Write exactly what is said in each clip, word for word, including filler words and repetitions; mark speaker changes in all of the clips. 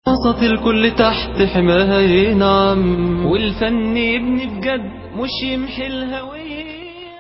Speaker 1: وسط الكل تحت حماها ينعم، والفن يبني بجد مش يمحي الهوية.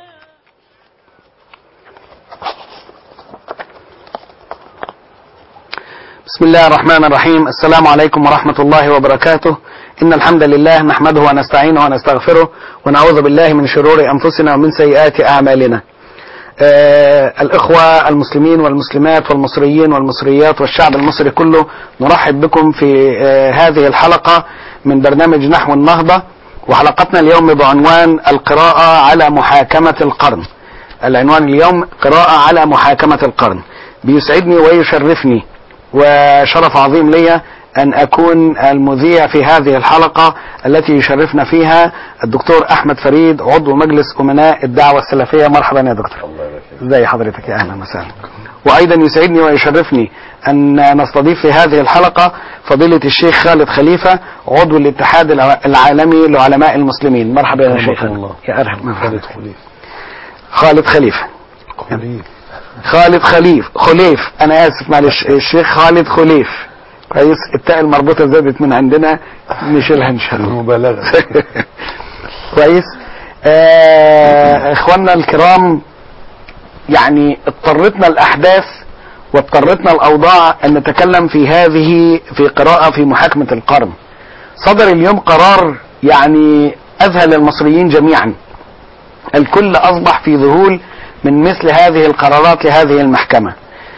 Speaker 2: بسم الله الرحمن الرحيم. السلام عليكم ورحمة الله وبركاته. إن الحمد لله نحمده ونستعينه ونستغفره ونعوذ بالله من شرور أنفسنا ومن سيئات أعمالنا. آه الإخوة المسلمين والمسلمات والمصريين والمصريات والشعب المصري كله، نرحب بكم في آه هذه الحلقة من برنامج نحو النهضة، وحلقتنا اليوم بعنوان القراءة على محاكمة القرن. العنوان اليوم قراءة على محاكمة القرن. بيسعدني ويشرفني وشرف عظيم لي أن أكون المذيع في هذه الحلقة التي يشرفنا فيها الدكتور أحمد فريد، عضو مجلس أمناء الدعوة السلفية. مرحبا يا دكتور. ازي حضرتك؟ يا أهلا وسهلا. وأيضا يسعدني ويشرفني أن نستضيف في هذه الحلقة فضيلة الشيخ خالد خليفة، عضو الاتحاد العالمي لعلماء المسلمين. مرحبا يا شيخ. يا أهلا. خالد خليفة. خالد خليفة. خليف. خالد خليف خليف انا اسف معلش، الشيخ خالد خليف. كويس، التاء المربوطه زادت من عندنا، نشيلها ان شاء الله. مبالغه. كويس. آه اخواننا الكرام، يعني اضطرتنا الاحداث واضطرتنا الاوضاع ان نتكلم في هذه في قراءه في محاكمه القرن. صدر اليوم قرار يعني اذهل المصريين جميعا. الكل اصبح في ذهول من مثل هذه القرارات لهذه المحكمة.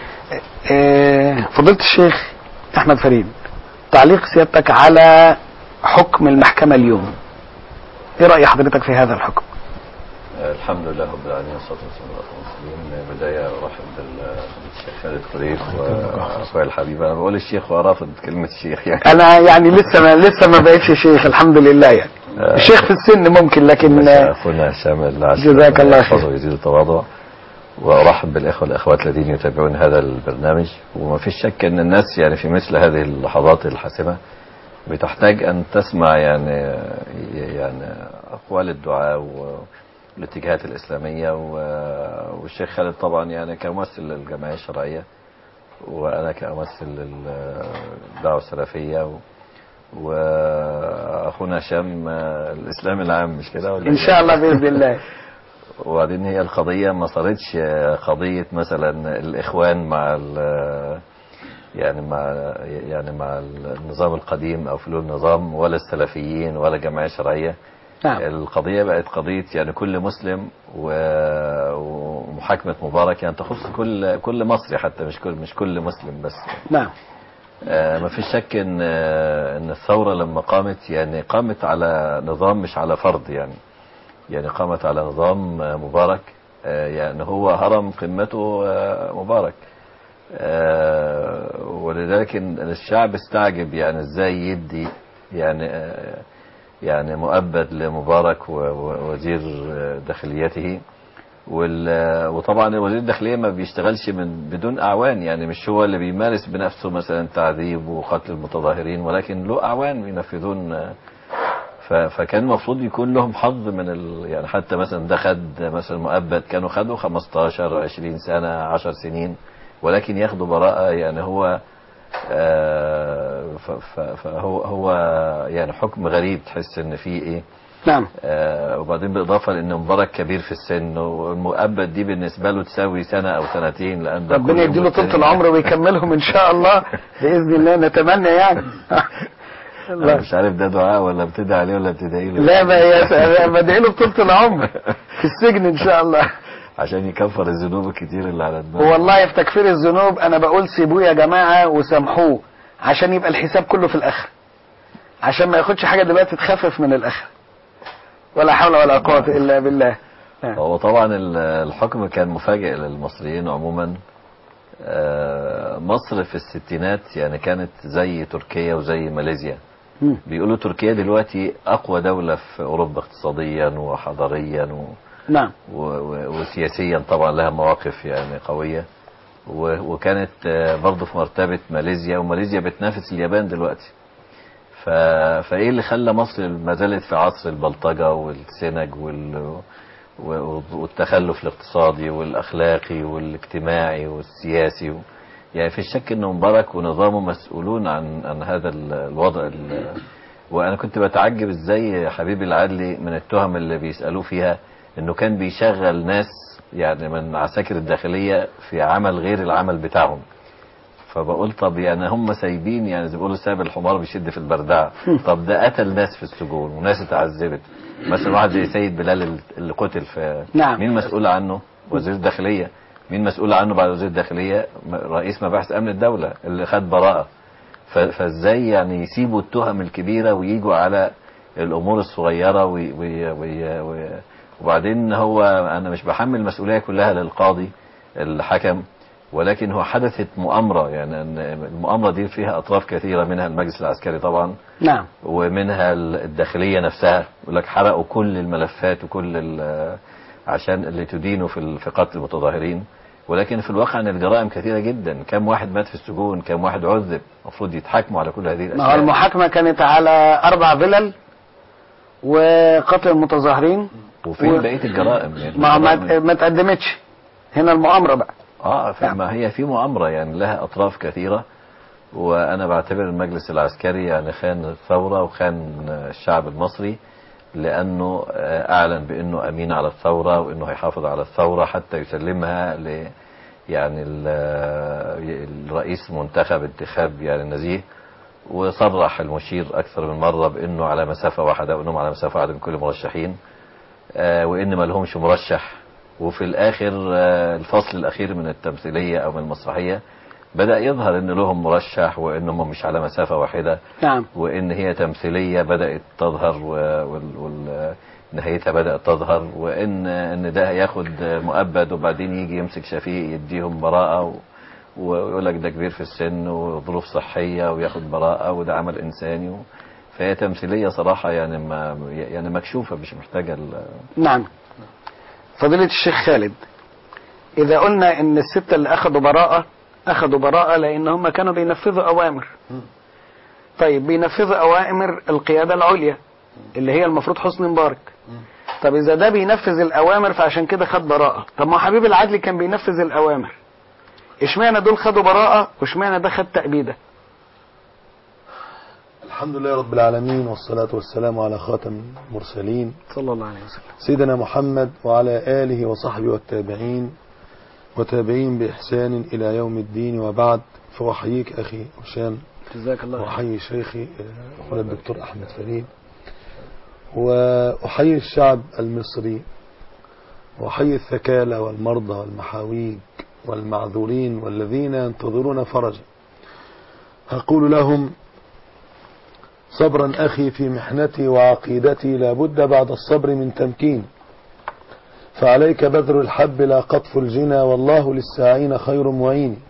Speaker 2: فضيلة الشيخ أحمد فريد، تعليق سيادتك على حكم المحكمة اليوم، ايه رأي حضرتك في هذا الحكم؟
Speaker 3: الحمد لله رب العالمين والصلاة والسلام على المرسلين. بداية أرحب بالشيخ خالد خليف وأخوي الحبيب. أنا بقول الشيخ ورافض كلمة الشيخ يعني.
Speaker 2: أنا يعني لسه ما لسه ما بقتش شيخ الحمد لله يعني. الشيخ في السن ممكن، لكن
Speaker 3: أخونا شامل
Speaker 2: جزاك الله خير
Speaker 3: ويزيد التواضع. وأرحب بالإخوة والأخوات الذين يتابعون هذا البرنامج. وما فيش شك أن الناس يعني في مثل هذه اللحظات الحاسمة بتحتاج أن تسمع يعني يعني أقوال الدعاء والاتجاهات الإسلامية. والشيخ خالد طبعا يعني كممثل للجمعية الشرعية، وأنا كممثل للدعوة السلفية، وأخونا هشام الإسلام العام، مش كده ولا؟
Speaker 2: إن شاء الله بإذن الله.
Speaker 3: وبعدين هي القضية ما صارتش قضية مثلا الإخوان مع يعني مع يعني مع النظام القديم أو فلول النظام، ولا السلفيين ولا جمعية شرعية. نعم. القضية بقت قضية يعني كل مسلم، ومحاكمة مبارك يعني تخص كل كل مصري، حتى مش كل مش كل مسلم بس.
Speaker 2: نعم.
Speaker 3: آه ما فيش شك ان ان الثورة لما قامت يعني قامت على نظام مش على فرض، يعني يعني قامت على نظام مبارك. آه يعني هو هرم قمته آه مبارك. آه ولذلك الشعب استعجب يعني ازاي يدي يعني آه يعني مؤبد لمبارك ووزير داخليته. وطبعا وزير الداخلية ما بيشتغلش من بدون أعوان، يعني مش هو اللي بيمارس بنفسه مثلا تعذيب وقتل المتظاهرين، ولكن له أعوان ينفذون. فكان المفروض يكون لهم حظ من ال يعني حتى مثلا ده خد مثلا مؤبد، كانوا خدوا خمستاشر عشرين سنة عشر سنين، ولكن ياخدوا براءة. يعني هو آه فهو هو يعني حكم غريب، تحس ان فيه ايه.
Speaker 2: نعم.
Speaker 3: آه وبعدين بالاضافه لان مبارك كبير في السن، والمؤبد دي بالنسبه له تساوي سنه او سنتين، لان
Speaker 2: ربنا يديله طول العمر ويكملهم ان شاء الله باذن الله، نتمنى يعني.
Speaker 3: أنا مش عارف ده دعاء ولا بتدعي عليه ولا بتدعي له.
Speaker 2: لا ما بدعي له بطولة العمر في السجن ان شاء الله،
Speaker 3: عشان يكفر الذنوب الكتير اللي على دماغه.
Speaker 2: والله في تكفير الذنوب انا بقول سيبوه يا جماعه وسامحوه، عشان يبقى الحساب كله في الاخر، عشان ما ياخدش حاجه دلوقتي تخفف من الاخر. ولا حول ولا قوه الا بالله.
Speaker 3: هو طبعا الحكم كان مفاجئ للمصريين عموما. مصر في الستينات يعني كانت زي تركيا وزي ماليزيا. بيقولوا تركيا دلوقتي اقوى دولة في اوروبا اقتصاديا وحضاريا و...
Speaker 2: نعم.
Speaker 3: وسياسيا طبعا لها مواقف يعني قوية. وكانت برضه في مرتبة ماليزيا، وماليزيا بتنافس اليابان دلوقتي. فايه اللي خلى مصر ما زالت في عصر البلطجة والسنج وال... والتخلف الاقتصادي والاخلاقي والاجتماعي والسياسي. يعني في الشك أن مبارك ونظامه مسؤولون عن عن هذا الوضع ال وأنا كنت بتعجب إزاي حبيب العدلي من التهم اللي بيسألوه فيها أنه كان بيشغل ناس يعني من عساكر الداخلية في عمل غير العمل بتاعهم. فبقول طب يعني هم سايبين، يعني زي بيقولوا ساب الحمار بيشد في البردعة. طب ده قتل ناس في السجون وناس اتعذبت، مثلا واحد زي سيد بلال اللي قتل في
Speaker 2: نعم.
Speaker 3: مين مسؤول عنه؟ وزير الداخلية. مين مسؤول عنه بعد وزير الداخلية؟ رئيس مباحث أمن الدولة اللي خد براءة. فازاي يعني يسيبوا التهم الكبيرة ويجوا على الأمور الصغيرة وي وي وي وي وبعدين هو أنا مش بحمل المسؤولية كلها للقاضي الحكم، ولكن هو حدثت مؤامرة، يعني المؤامرة دي فيها أطراف كثيرة، منها المجلس العسكري طبعا،
Speaker 2: نعم،
Speaker 3: ومنها الداخلية نفسها، يقول لك حرقوا كل الملفات وكل عشان اللي تدينوا في في قتل المتظاهرين، ولكن في الواقع ان الجرائم كثيرة جدا. كم واحد مات في السجون، كم واحد عذب، المفروض يتحاكموا على كل هذه الاشياء.
Speaker 2: ما هو المحاكمة كانت على اربع فلل وقتل المتظاهرين،
Speaker 3: وفين و... بقية الجرائم؟ يعني
Speaker 2: ما ما, ما تقدمتش هنا المؤامرة بقى.
Speaker 3: اه ما هي في مؤامرة يعني لها اطراف كثيرة، وانا بعتبر المجلس العسكري يعني خان الثورة وخان الشعب المصري، لانه اعلن بانه امين على الثورة وانه هيحافظ على الثورة حتى يسلمها ل يعني الرئيس منتخب انتخاب يعني نزيه، وصرح المشير اكثر من مرة بانه على مسافة واحدة وانهم على مسافة واحدة من كل المرشحين، وان ما لهمش مرشح. وفي الاخر الفصل الاخير من التمثيلية او من المسرحية بدأ يظهر ان لهم مرشح وانهم مش على مسافة واحدة.
Speaker 2: نعم.
Speaker 3: وان هي تمثيلية بدأت تظهر ونهايتها بدأت تظهر، وان ان ده هياخد مؤبد وبعدين يجي يمسك شفيق يديهم براءة ويقول لك ده كبير في السن وظروف صحية وياخد براءة وده عمل انساني. فهي تمثيلية صراحة يعني ما يعني مكشوفة مش محتاجة.
Speaker 2: نعم. فضيلة الشيخ خالد، إذا قلنا إن الستة اللي أخذوا براءة أخذوا براءة لأن هم كانوا بينفذوا أوامر، طيب بينفذوا أوامر القيادة العليا اللي هي المفروض حسني مبارك، طب إذا ده بينفذ الأوامر فعشان كده خد براءة، طب ما حبيب العدلي كان بينفذ الأوامر، إشمعنى دول خدوا براءة وإشمعنى ده خد تأبيدة؟
Speaker 4: الحمد لله رب العالمين، والصلاة والسلام على خاتم المرسلين
Speaker 2: صلى الله عليه وسلم
Speaker 4: سيدنا محمد وعلى آله وصحبه والتابعين وتابعين بإحسان إلى يوم الدين، وبعد. فأحييك أخي هشام،
Speaker 2: جزاك الله،
Speaker 4: وأحيي شيخي أخونا الدكتور أحمد فريد، وأحيي الشعب المصري، وأحيي الثكالى والمرضى والمحاويج والمعذورين والذين ينتظرون فرجا. أقول لهم صبرا أخي في محنتي وعقيدتي، لابد بعد الصبر من تمكين، فعليك بذر الحب لا قطف الجنى، والله للساعين خير معين.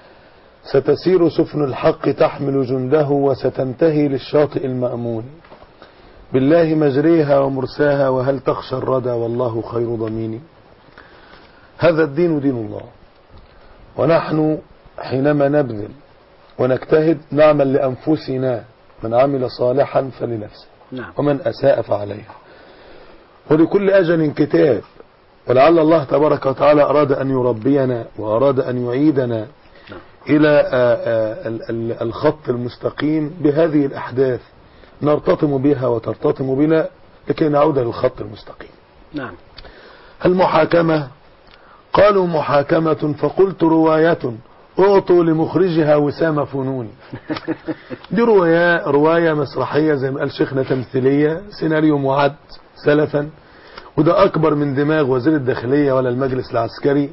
Speaker 4: ستسير سفن الحق تحمل جنده، وستنتهي للشاطئ المأمون، بالله مجريها ومرساها، وهل تخشى الردى والله خير ضمين. هذا الدين دين الله، ونحن حينما نبذل ونجتهد نعمل لأنفسنا، من عمل صالحا فلنفسه ومن أساء فعليها، ولكل أجل كتاب. ولعل الله تبارك وتعالى أراد أن يربينا وأراد أن يعيدنا إلى الخط المستقيم بهذه الأحداث، نرتطم بها وترتطم بنا لكي نعود للخط المستقيم.
Speaker 2: نعم.
Speaker 4: المحاكمة، قالوا محاكمة فقلت رواية اعطوا لمخرجها وسام فنون. دي رواية رواية مسرحية زي ما قال شيخنا، تمثيلية، سيناريو معد سلفا، وده أكبر من دماغ وزير الداخلية ولا المجلس العسكري.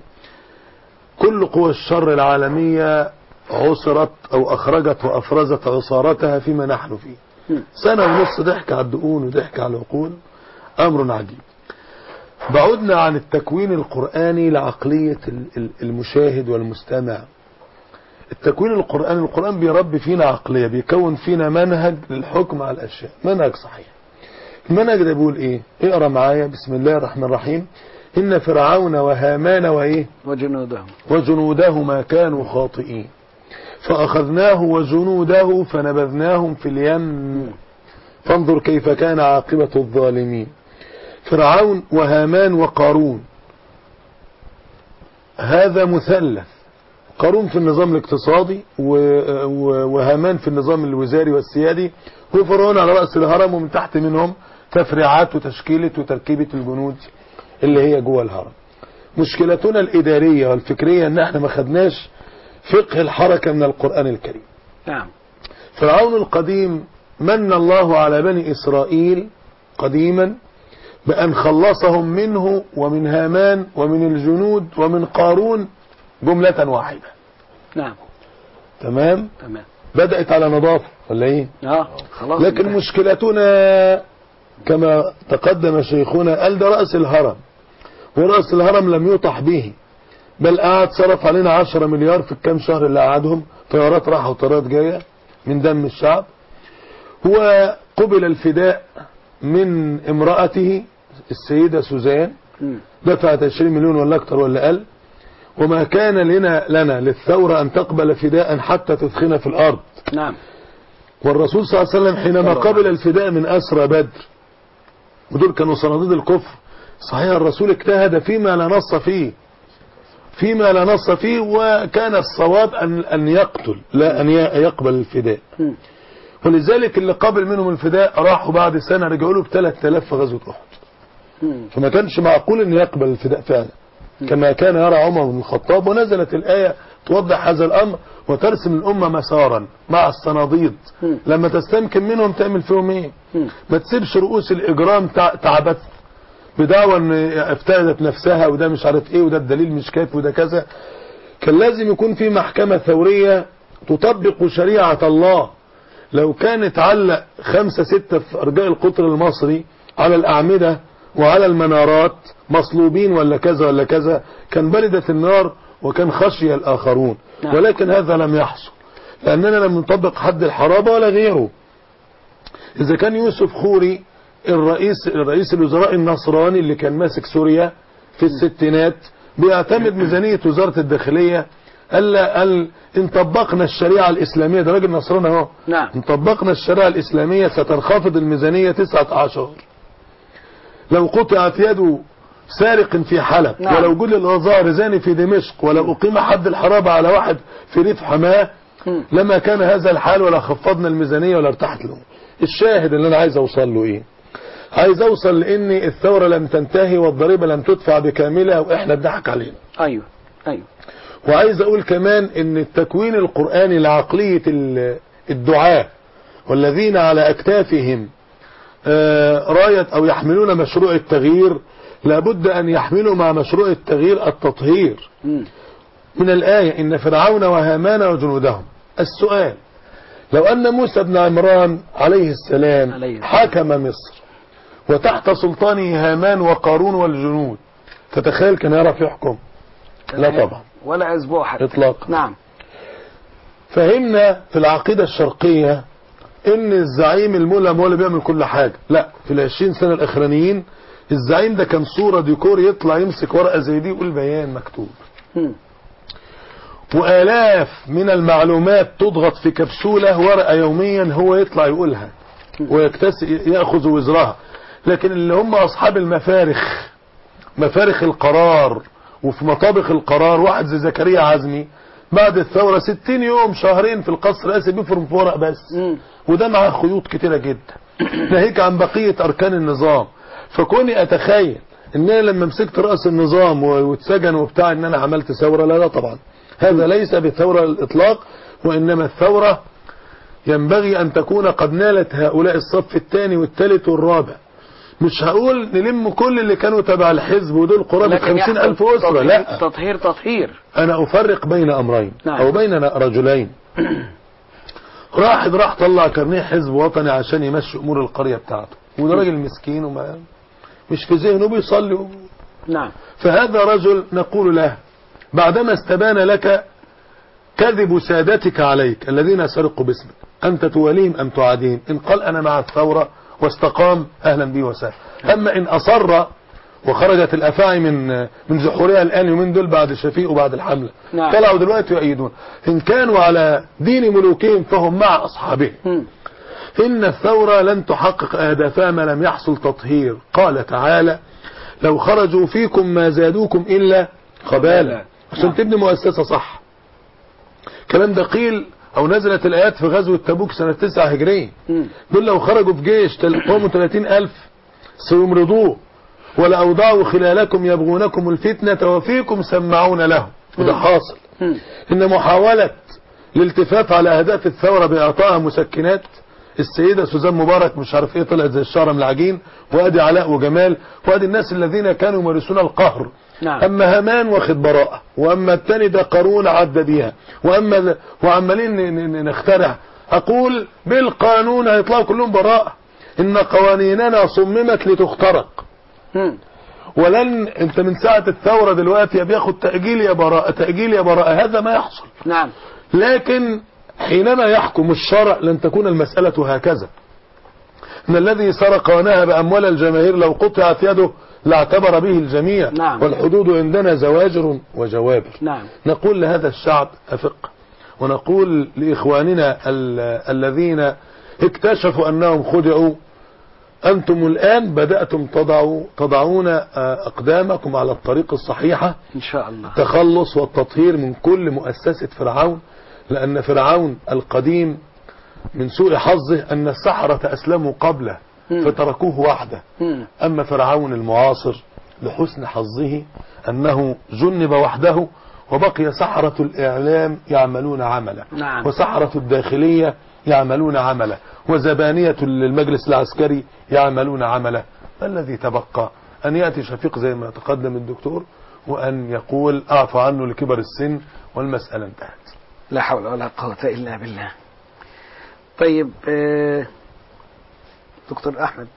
Speaker 4: كل قوى الشر العالمية عصرت أو أخرجت وأفرزت عصارتها فيما نحن فيه. سنة ونص ضحك على الدقون وضحك على العقول، أمر عجيب. بعدنا عن التكوين القرآني لعقلية المشاهد والمستمع. التكوين القرآني، القرآن بيربي فينا عقلية، بيكون فينا منهج للحكم على الأشياء، منهج صحيح. المنهج ده بيقول ايه؟ اقرأ معايا بسم الله الرحمن الرحيم. إن فرعون وهامان وإيه
Speaker 2: وجنودهم
Speaker 4: وجنودهما كانوا خاطئين فأخذناه وجنوده فنبذناهم في اليم فانظر كيف كان عاقبة الظالمين. فرعون وهامان وقارون، هذا مثلث قارون في النظام الاقتصادي وهامان في النظام الوزاري والسيادي، وفرعون على رأس الهرم، ومن تحت منهم تفريعات وتشكيلة وتركيبة الجنود اللي هي جوه الهرم. مشكلتنا الإدارية والفكرية ان احنا ما خدناش فقه الحركة من القرآن الكريم.
Speaker 2: نعم.
Speaker 4: فرعون القديم من الله على بني إسرائيل قديما بأن خلصهم منه ومن هامان ومن الجنود ومن قارون جملة واحدة.
Speaker 2: نعم.
Speaker 4: تمام.
Speaker 2: تمام.
Speaker 4: بدأت على نظافة ولا ايه؟
Speaker 2: اه خلاص.
Speaker 4: لكن انتهى. مشكلتنا كما تقدم شيخنا قال ده رأس الهرم، ورأس الهرم لم يطح به، بل قعد صرف علينا عشرة مليار في الكام شهر اللي قعدهم، طيارات راحة وطيارات جاية من دم الشعب. هو قبل الفداء من امرأته السيدة سوزان، دفعت عشرين مليون ولا اكتر ولا اقل، وما كان لنا لنا للثورة ان تقبل فداء حتى تثخن في الارض.
Speaker 2: نعم.
Speaker 4: والرسول صلى الله عليه وسلم حينما قبل الفداء من اسرى بدر، ودول كانوا صناديد الكفر، صحيح الرسول اجتهد فيما لا نص فيه فيما لا نص فيه وكان الصواب ان ان يقتل لا ان يقبل الفداء. ولذلك اللي قبل منهم الفداء راحوا بعد سنة رجعوا له ب ثلاثة آلاف في غزوة احد. فما كانش معقول ان يقبل الفداء فعلا كما كان يرى عمر بن الخطاب. ونزلت الآية توضح هذا الأمر وترسم الأمة مسارا مع الصناديد. لما تستمكن منهم تعمل فيهم ايه؟ ما تسيبش رؤوس الإجرام تعبت بدعوى ان افترضت نفسها وده مش عارف ايه وده الدليل مش كافي وده كذا. كان لازم يكون في محكمة ثورية تطبق شريعة الله. لو كانت علق خمسة ستة في أرجاء القطر المصري على الأعمدة وعلى المنارات مصلوبين ولا كذا ولا كذا كان بردت النار وكان خشي الآخرون. ولكن هذا لم يحصل لأننا لم نطبق حد الحرابة ولا غيره. إذا كان يوسف خوري الرئيس الرئيس الوزراء النصراني اللي كان ماسك سوريا في الستينات بيعتمد ميزانية وزارة الداخلية، قال قال ان طبقنا الشريعة الإسلامية، ده راجل نصراني اهو،
Speaker 2: نعم،
Speaker 4: ان طبقنا الشريعة الإسلامية ستنخفض الميزانية تسعة عشر. لو قطعت يده سارق في حلب، نعم، ولو جل الغزار زاني في دمشق، ولو أقيم حد الحرابة على واحد في ريف حماه لما كان هذا الحال ولا خفضنا الميزانية ولا ارتحت له. الشاهد اللي انا عايز اوصل له ايه؟ عايز اوصل لان الثورة لم تنتهي والضريبة لم تدفع بكاملها واحنا اتضحك علينا.
Speaker 2: ايوه ايوه.
Speaker 4: وعايز اقول كمان ان التكوين القرآني لعقلية الدعاة والذين على اكتافهم راية او يحملون مشروع التغيير لابد ان يحملوا مع مشروع التغيير التطهير. من الآية ان فرعون وهامان وجنودهم. السؤال: لو أن موسى بن عمران عليه السلام عليه حكم مصر وتحت سلطانه هامان وقارون والجنود، تتخيل كان يعرف يحكم؟ لا طبعا،
Speaker 2: ولا أسبوع حتى
Speaker 4: إطلاقا.
Speaker 2: نعم.
Speaker 4: فهمنا في العقيدة الشرقية إن الزعيم الملهم هو اللي بيعمل كل حاجة. لا، في العشرين سنة الأخرانيين الزعيم ده كان صورة ديكور، يطلع يمسك ورقة زي دي يقول بيان مكتوب م. وآلاف من المعلومات تضغط في كبسولة ورقة يوميا هو يطلع يقولها ويكتسي يأخذ وزرها. لكن اللي هم أصحاب المفارخ، مفارخ القرار وفي مطابخ القرار، واحد زي زكريا عزمي بعد الثورة ستين يوم شهرين في القصر الرئاسي بيفرم في ورق بس، وده معاه خيوط كتيرة جدا ناهيك عن بقية أركان النظام. فكوني أتخيل ان انا لما مسكت رأس النظام واتسجن وبتاع ان انا عملت ثورة، لا لا طبعا، هذا ليس بالثورة الإطلاق، وإنما الثورة ينبغي أن تكون قد نالت هؤلاء الصف الثاني والثالث والرابع. مش هقول نلم كل اللي كانوا تبع الحزب ودول قرابة خمسين ألف أسرة، لا،
Speaker 2: تطهير تطهير.
Speaker 4: أنا أفرق بين أمرين،
Speaker 2: نعم،
Speaker 4: أو بين رجلين. راحد راح طلع كارنيه حزب وطني عشان يمشي أمور القرية بتاعته، وده راجل مسكين وما مش في ذهنه بيصلي و...
Speaker 2: نعم.
Speaker 4: فهذا رجل نقول له بعدما استبان لك كذب سادتك عليك الذين سرقوا باسمك، أنت تواليهم أم تعاديهم؟ إن قال أنا مع الثورة واستقام أهلا به وسهلا. أما إن أصر وخرجت الأفاعي من من زحورها الآن يومين دول بعد شفيق وبعد الحملة،
Speaker 2: نعم،
Speaker 4: طلعوا دلوقتي يؤيدون. إن كانوا على دين ملوكهم فهم مع أصحابهم. إن الثورة لن تحقق أهدافها ما لم يحصل تطهير. قال تعالى: لو خرجوا فيكم ما زادوكم إلا خبالا. عشان تبني مؤسسة صح الكلام ده قيل او نزلت الايات في غزوة تبوك سنة تسعة هجرية. دول لو خرجوا في جيش قوموا ثلاثين ألف سيمرضوه، ولأوضعوا خلالكم يبغونكم الفتنة وفيكم سمعون له. وده حاصل. إن محاولة الالتفاف على أهداف الثورة بإعطائها مسكنات، السيدة سوزان مبارك مش عارف ايه طلعت زي الشعر من العجين، وادي علاء وجمال، وادي الناس الذين كانوا يمارسون القهر.
Speaker 2: نعم.
Speaker 4: اما هامان واخد براءة، واما التاني ده قارون عدى بيها، واما وعمالين نخترع. اقول بالقانون هيطلعوا كلهم براءة. ان قوانيننا صممت لتخترق. ولن انت من ساعة الثورة دلوقتي يا بياخد تأجيل يا براءة، تأجيل يا براءة، هذا ما يحصل.
Speaker 2: نعم.
Speaker 4: لكن حينما يحكم الشرع لن تكون المسألة هكذا. ان الذي سرق ونهب اموال الجماهير لو قطعت يده لاعتبر به الجميع.
Speaker 2: نعم.
Speaker 4: والحدود عندنا زواجر وجوابر.
Speaker 2: نعم.
Speaker 4: نقول لهذا الشعب افق، ونقول لاخواننا الذين اكتشفوا انهم خدعوا، انتم الان بدأتم تضعوا تضعون اقدامكم على الطريق الصحيحة
Speaker 2: ان شاء الله.
Speaker 4: التخلص والتطهير من كل مؤسسة فرعون. لأن فرعون القديم من سوء حظه أن السحرة أسلموا قبله فتركوه وحده. أما فرعون المعاصر لحسن حظه أنه جنب وحده، وبقي سحرة الإعلام يعملون عملا.
Speaker 2: نعم.
Speaker 4: وسحرة الداخلية يعملون عملا، وزبانية المجلس العسكري يعملون عملا. الذي تبقى أن يأتي شفيق زي ما تقدم الدكتور وأن يقول أعفو عنه لكبر السن والمسألة انتهت.
Speaker 2: لا حول ولا قوة إلا بالله. طيب آه دكتور أحمد،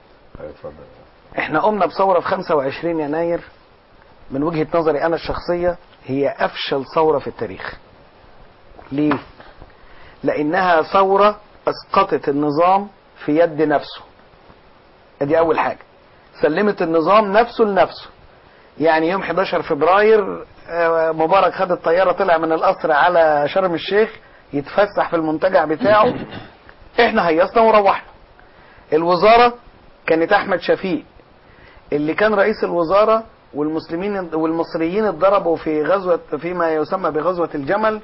Speaker 2: احنا قمنا بثورة في خمسة وعشرين يناير من وجهة نظري أنا الشخصية هي أفشل ثورة في التاريخ. ليه؟ لأنها ثورة أسقطت النظام في يد نفسه. ادي أول حاجة، سلمت النظام نفسه لنفسه. يعني يوم حداشر فبراير مبارك خد الطيارة طلع من القصر على شرم الشيخ يتفسح في المنتجع بتاعه، احنا هيصنا وروحنا. الوزارة كانت احمد شفيق اللي كان رئيس الوزارة، والمسلمين والمصريين اتضربوا في غزوة فيما يسمى بغزوة الجمل،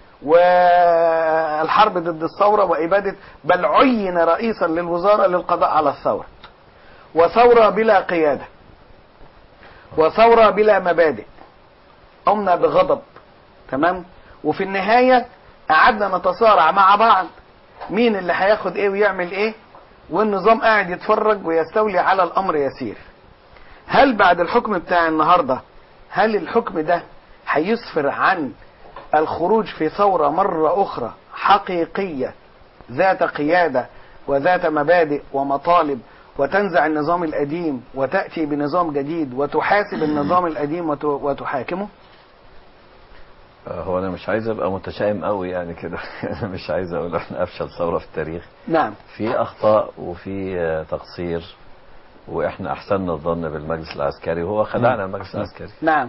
Speaker 2: والحرب ضد الثورة وإبادة، بل عين رئيسا للوزارة للقضاء على الثورة. وثورة بلا قيادة، وثورة بلا مبادئ. قمنا بغضب، تمام. وفي النهاية قعدنا نتصارع مع بعض مين اللي هياخد ايه ويعمل ايه، والنظام قاعد يتفرج ويستولي على الامر يسير. هل بعد الحكم بتاع النهاردة، هل الحكم ده هيسفر عن الخروج في ثورة مرة اخرى حقيقية ذات قيادة وذات مبادئ ومطالب، وتنزع النظام القديم وتأتي بنظام جديد وتحاسب النظام القديم وتحاكمه؟
Speaker 3: هو انا مش عايز ابقى متشائم قوي يعني كده. انا مش عايز اقول احنا افشل ثوره في التاريخ.
Speaker 2: نعم.
Speaker 3: في اخطاء وفي تقصير، واحنا احسننا الظن بالمجلس العسكري وهو خدعنا المجلس العسكري.
Speaker 2: نعم.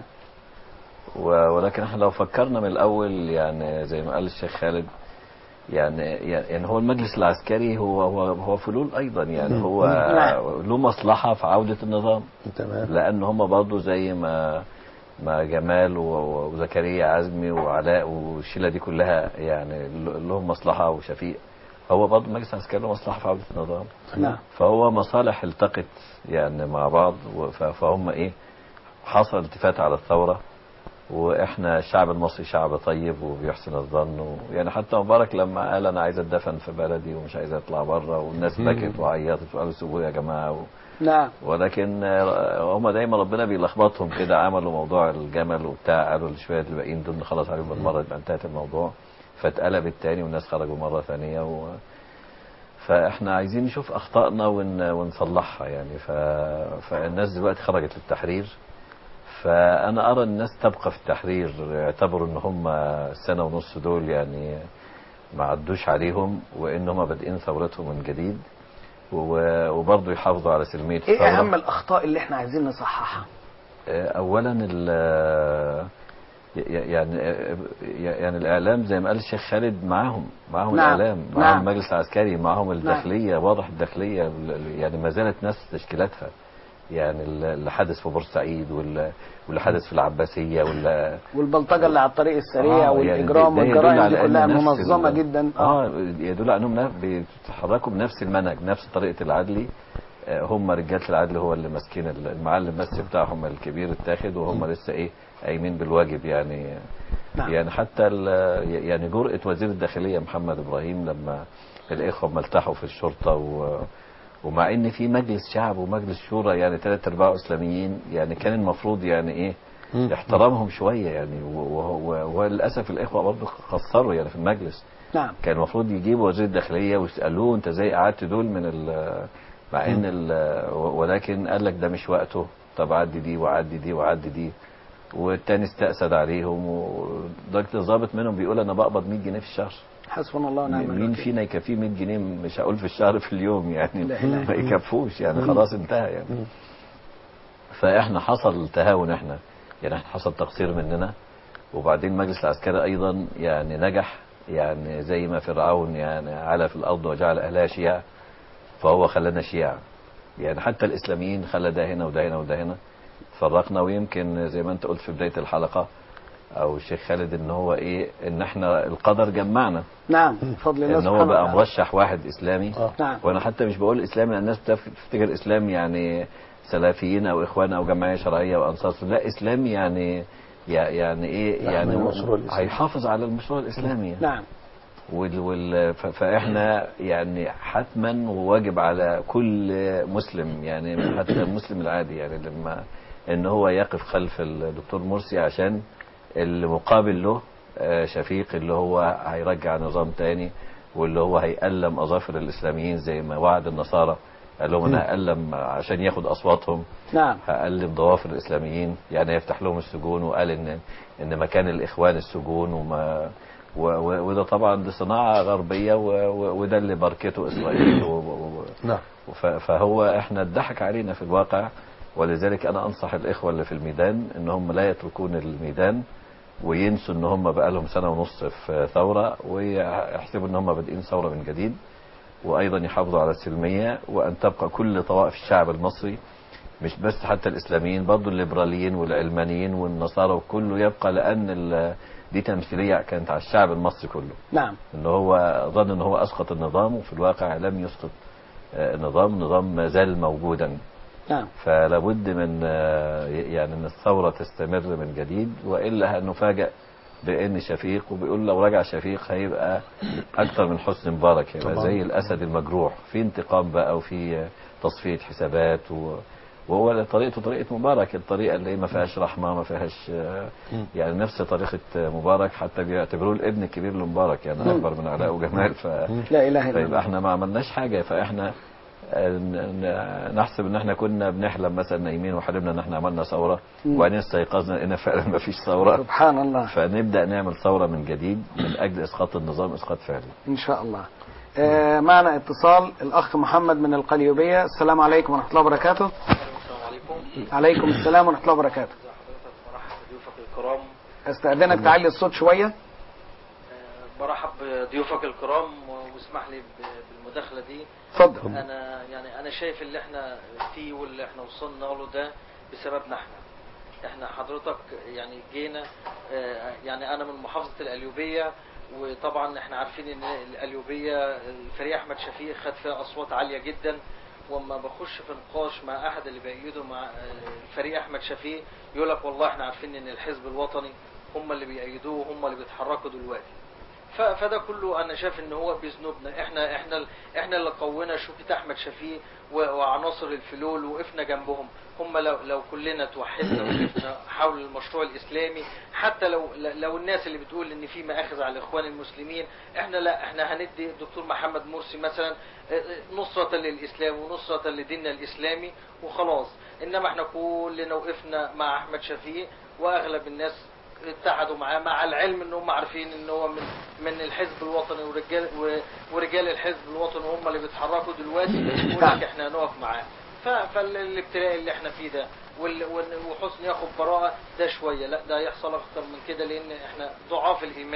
Speaker 3: ولكن احنا لو فكرنا من الاول يعني زي ما قال الشيخ خالد، يعني يعني هو المجلس العسكري هو هو هو فلول ايضا، يعني هو له مصلحه في عوده النظام.
Speaker 4: تمام.
Speaker 3: لان هم برضه زي ما ما جمال وزكريا عزمي وعلاء والشله دي كلها يعني لهم مصلحه، وشفيق هو برضه المجلس العسكري له مصلحه في عوده النظام.
Speaker 2: نعم.
Speaker 3: فهو مصالح التقت يعني مع بعض، فهم ايه، حصل التفات على الثوره. واحنا الشعب المصري شعب طيب وبيحسن الظن، ويعني حتى مبارك لما قال انا عايز اتدفن في بلدي ومش عايز اطلع بره، والناس بكت وعيطت وقالوا سيبوه يا جماعه و...
Speaker 2: نعم.
Speaker 3: ولكن هم دايما ربنا بيلخبطهم كده، عملوا موضوع الجمل وبتاع، قالوا شويه الباقيين دول خلاص عليهم بالمره يبقى انتهت الموضوع، فاتقلب التاني والناس خرجوا مره ثانيه و... فاحنا عايزين نشوف اخطائنا ون... ونصلحها يعني. ف... فالناس دلوقتي خرجت للتحرير، فأنا أرى الناس تبقى في التحرير، يعتبروا إن هم السنة ونص دول يعني ما عدوش عليهم، وإن هم بادئين ثورتهم من جديد، وبرضه يحافظوا على سلمية الثورة.
Speaker 2: إيه أهم الأخطاء اللي إحنا عايزين نصححها؟
Speaker 3: أولا يعني يعني الإعلام زي ما قال الشيخ خالد معاهم معاهم
Speaker 2: نعم.
Speaker 3: الإعلام معاهم
Speaker 2: نعم.
Speaker 3: المجلس العسكري معاهم الداخلية. نعم. واضح الداخلية يعني ما زالت ناس تشكيلاتها يعني اللي حدث في بورسعيد واللي حدث في العباسية وال
Speaker 2: والبلطجة اللي على الطريق السريع
Speaker 3: آه
Speaker 2: والإجرام
Speaker 3: يعني
Speaker 2: والجرائم دي كلها منظمة جدا.
Speaker 3: اه, آه يدل على انهم بيتحركوا بنفس المنهج، نفس طريقة العدلي. آه هم رجالة العدل هو اللي ماسكين المعلم بس بتاعهم الكبير التاخد، وهم لسه ايه قايمين بالواجب يعني. نعم. يعني حتى يعني جرأة وزير الداخلية محمد إبراهيم لما الإخوة ملتحوا في الشرطة و ومع ان في مجلس شعب ومجلس شورى يعني ثلاث ارباع اسلاميين، يعني كان المفروض يعني ايه احترامهم شويه يعني. وللاسف الاخوه برضه قصروا يعني في المجلس.
Speaker 2: نعم.
Speaker 3: كان المفروض يجيبوا وزير الداخليه ويسالوه انت ازاي قعدت دول من ال مع ان ال ولكن قال لك ده مش وقته، طب عدي دي وعدي دي وعدي دي، والتاني استأسد عليهم. ودرجه الضابط منهم بيقول انا بقبض مية جنيه في الشهر.
Speaker 2: حسبنا الله ونعم الوكيل.
Speaker 3: مين فينا يكفيه مية جنيه؟ مش هقول في الشهر، في اليوم يعني ما يكفوش يعني، خلاص انتهى يعني. فاحنا حصل تهاون، احنا يعني احنا حصل تقصير مننا. وبعدين المجلس العسكري ايضا يعني نجح، يعني زي ما فرعون يعني علا في الارض وجعل اهلها شيعا، فهو خلانا شيعا يعني. حتى الاسلاميين خلى ده هنا وده هنا وده هنا، فرقنا. ويمكن زي ما انت قلت في بداية الحلقة او الشيخ خالد ان هو ايه، ان احنا القدر جمعنا.
Speaker 2: نعم بفضل الله
Speaker 3: ان هو بقى مرشح واحد اسلامي.
Speaker 2: آه. نعم.
Speaker 3: وانا حتى مش بقول اسلامي لان الناس بتفتكر اسلام يعني سلفيين او اخوان او جمعيه شرعيه وانصار، لا اسلامي يعني يعني ايه يعني هيحافظ على المشروع الاسلامي يعني.
Speaker 2: نعم.
Speaker 3: وال وال فاحنا يعني حتما وواجب على كل مسلم يعني حتى المسلم العادي يعني لما ان هو يقف خلف الدكتور مرسي عشان المقابل له شفيق اللي هو هيرجع نظام تاني، واللي هو هيألم أظافر الإسلاميين زي ما وعد النصارى. قال لهم أنا هألم عشان ياخد أصواتهم.
Speaker 2: نعم.
Speaker 3: هألم ضوافر الإسلاميين يعني يفتح لهم السجون. وقال إن إن مكان الإخوان السجون وما وده طبعا دي صناعة غربية وده اللي بركته إسرائيل.
Speaker 4: نعم.
Speaker 3: فهو إحنا اتضحك علينا في الواقع. ولذلك أنا أنصح الإخوة اللي في الميدان إن هم لا يتركون الميدان وينسوا ان هم بقى لهم سنة ونص في ثورة، ويحسبوا ان هم بادئين ثورة من جديد. وايضا يحافظوا على السلمية، وان تبقى كل طوائف الشعب المصري مش بس حتى الاسلاميين، برضو الليبراليين والعلمانيين والنصارى وكله يبقى، لان دي تمثيلية كانت على الشعب المصري كله.
Speaker 2: نعم.
Speaker 3: ان هو ظن ان هو اسقط النظام، وفي الواقع لم يسقط النظام، النظام ما زال موجودا.
Speaker 2: نعم.
Speaker 3: فلا بد من يعني ان الثورة تستمر من جديد، وإلا هنفاجأ بأن شفيق، وبيقول لو رجع شفيق هيبقى أكتر من حسني مبارك، هيبقى زي الأسد المجروح، في انتقام بقى وفي تصفية حسابات و... وهو طريقته طريقة مبارك، الطريقة اللي ما فيهاش رحمة، ما فيهاش يعني نفس طريقة مبارك، حتى بيعتبروه الابن الكبير لمبارك يعني أكبر من علاء وجمال. ف...
Speaker 2: لا إله إلا
Speaker 3: فيبقى احنا ما عملناش حاجة. فاحنا نحسب ان احنا كنا بنحلم مثلا نايمين وحلمنا ان احنا عملنا ثوره، وبعدين استيقظنا ان فعلا ما فيش ثوره.
Speaker 2: سبحان الله.
Speaker 3: فنبدا نعمل ثوره من جديد من اجل اسقاط النظام اسقاط فعلي
Speaker 2: ان شاء الله. آه معنا اتصال الاخ محمد من القليوبيه. السلام عليكم ورحمه الله وبركاته.
Speaker 5: السلام عليكم.
Speaker 2: عليكم السلام ورحمه الله وبركاته.
Speaker 5: برحب بضيوفك الكرام.
Speaker 2: استاذنك تعلي الصوت شويه.
Speaker 5: برحب بضيوفك الكرام واسمح لي بالمداخله دي.
Speaker 2: اتفضل.
Speaker 5: انا يعني انا شايف اللي احنا فيه واللي احنا وصلنا له ده بسببنا احنا. احنا حضرتك يعني جينا يعني انا من محافظه القليوبيه، وطبعا احنا عارفين ان القليوبيه الفريق احمد شفيق خد فيها اصوات عاليه جدا. واما بخش في نقاش مع احد اللي بيأيدوا مع الفريق احمد شفيق يقول لك والله احنا عارفين ان الحزب الوطني هم اللي بيأيدوه وهم اللي بيتحركوا دلوقتي. فده كله انا شايف ان هو بذنوبنا احنا احنا احنا اللي قوينا شوكة احمد شفيق وعناصر الفلول وقفنا جنبهم. هم لو لو كلنا توحدنا وقفنا حول المشروع الاسلامي، حتى لو لو الناس اللي بتقول ان في مآخذ على الاخوان المسلمين، احنا لا احنا هندي الدكتور محمد مرسي مثلا نصرة للاسلام ونصرة لديننا الاسلامي وخلاص. انما احنا كلنا وقفنا مع احمد شفيق، واغلب الناس اتحدوا معاه، مع العلم ان هم عارفين ان هو من من الحزب الوطني ورجال ورجال الحزب الوطني هم اللي بيتحركوا دلوقتي، ولكن احنا هنقف معاه. فالابتلاء اللي احنا فيه ده وحسن ياخد براءة ده شوية، لا ده يحصل اكتر من كده، لان احنا ضعاف الايمان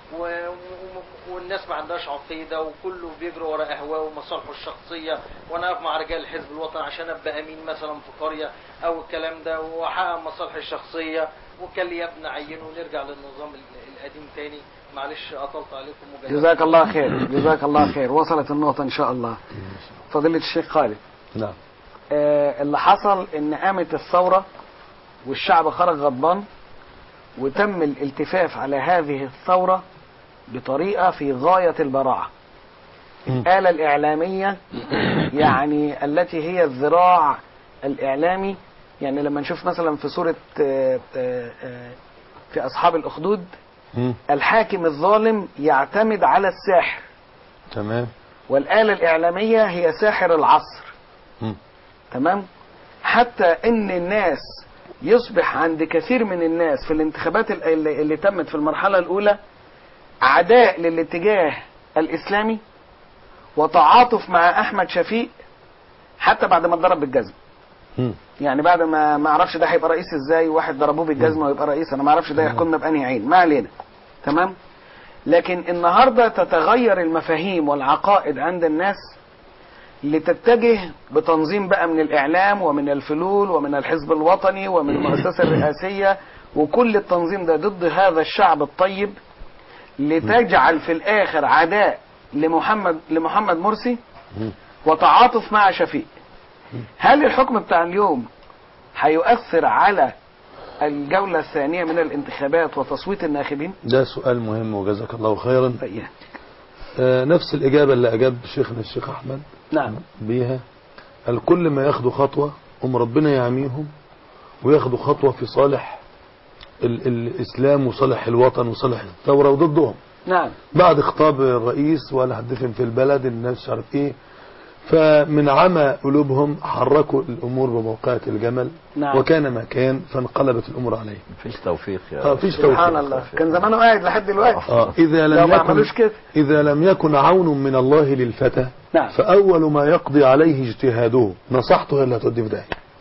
Speaker 5: و... و- والناس ما عندهاش عقيده وكله بيجري ورا اهوائه ومصالحه الشخصيه، وانا اقف مع رجال الحزب الوطني عشان ابقى امين مثلا في قريه او الكلام ده واحقق مصالحي الشخصيه، وكان لي ابن عينه ونرجع للنظام ال- القديم تاني. معلش اطلت عليكم وجزاكم
Speaker 2: جزاك الله خير، جزاك الله خير. وصلت النقطة إن شاء الله. فضيلة الشيخ خالد،
Speaker 4: نعم.
Speaker 2: آه اللي حصل إن قامت الثورة والشعب خرج غضبان، وتم الالتفاف على هذه الثورة بطريقة في غاية البراعة. الآلة الإعلامية يعني التي هي الذراع الإعلامي، يعني لما نشوف مثلا في سورة آه، آه، آه، في أصحاب الأخدود،
Speaker 4: مم.
Speaker 2: الحاكم الظالم يعتمد على الساحر،
Speaker 4: تمام.
Speaker 2: والآلة الإعلامية هي ساحر العصر.
Speaker 4: مم.
Speaker 2: تمام. حتى ان الناس يصبح عند كثير من الناس في الانتخابات اللي, اللي تمت في المرحلة الاولى عداء للاتجاه الاسلامي وتعاطف مع احمد شفيق حتى بعد ما اتضرب بالجزم.
Speaker 4: مم.
Speaker 2: يعني بعد ما ما اعرفش ده هيبقى رئيس ازاي، واحد ضربوه بالجزمه ويبقى رئيس، انا ما اعرفش ده يحكمنا بأنهي عين، ما علينا. تمام. لكن النهارده تتغير المفاهيم والعقائد عند الناس لتتجه بتنظيم بقى من الإعلام ومن الفلول ومن الحزب الوطني ومن المؤسسة الرئاسية وكل التنظيم ده ضد هذا الشعب الطيب، لتجعل في الآخر عداء لمحمد لمحمد مرسي وتعاطف مع شفيق. هل الحكم بتاع اليوم هيؤثر على الجولة الثانية من الانتخابات وتصويت الناخبين؟
Speaker 4: ده سؤال مهم وجزاك الله خيرا.
Speaker 2: طيب.
Speaker 4: آه نفس الإجابة اللي أجاب شيخنا الشيخ أحمد
Speaker 2: نعم.
Speaker 4: بيها. الكل ما ياخدوا خطوة أم ربنا يعميهم وياخدوا خطوة في صالح ال الإسلام وصالح الوطن وصالح الثورة وضدهم.
Speaker 2: نعم.
Speaker 4: بعد خطاب الرئيس ولا هتدفن في البلد الناس مش عارف ايه، فمن عمى قلوبهم حركوا الامور بموقعة الجمل.
Speaker 2: نعم.
Speaker 4: وكان ما كان فانقلبت الامور عليه.
Speaker 3: مفيش توفيق يا
Speaker 4: اه مفيش
Speaker 2: سبحان
Speaker 4: توفيق.
Speaker 2: الله، كان زمانه قاعد لحد دلوقتي.
Speaker 4: اه اذا
Speaker 2: لو
Speaker 4: لم
Speaker 2: ما
Speaker 4: يكن
Speaker 2: عملوش كده.
Speaker 4: اذا لم يكن عون من الله للفتى
Speaker 2: نعم.
Speaker 4: فاول ما يقضي عليه اجتهاده، نصحته اللي هتوديه في داهيه.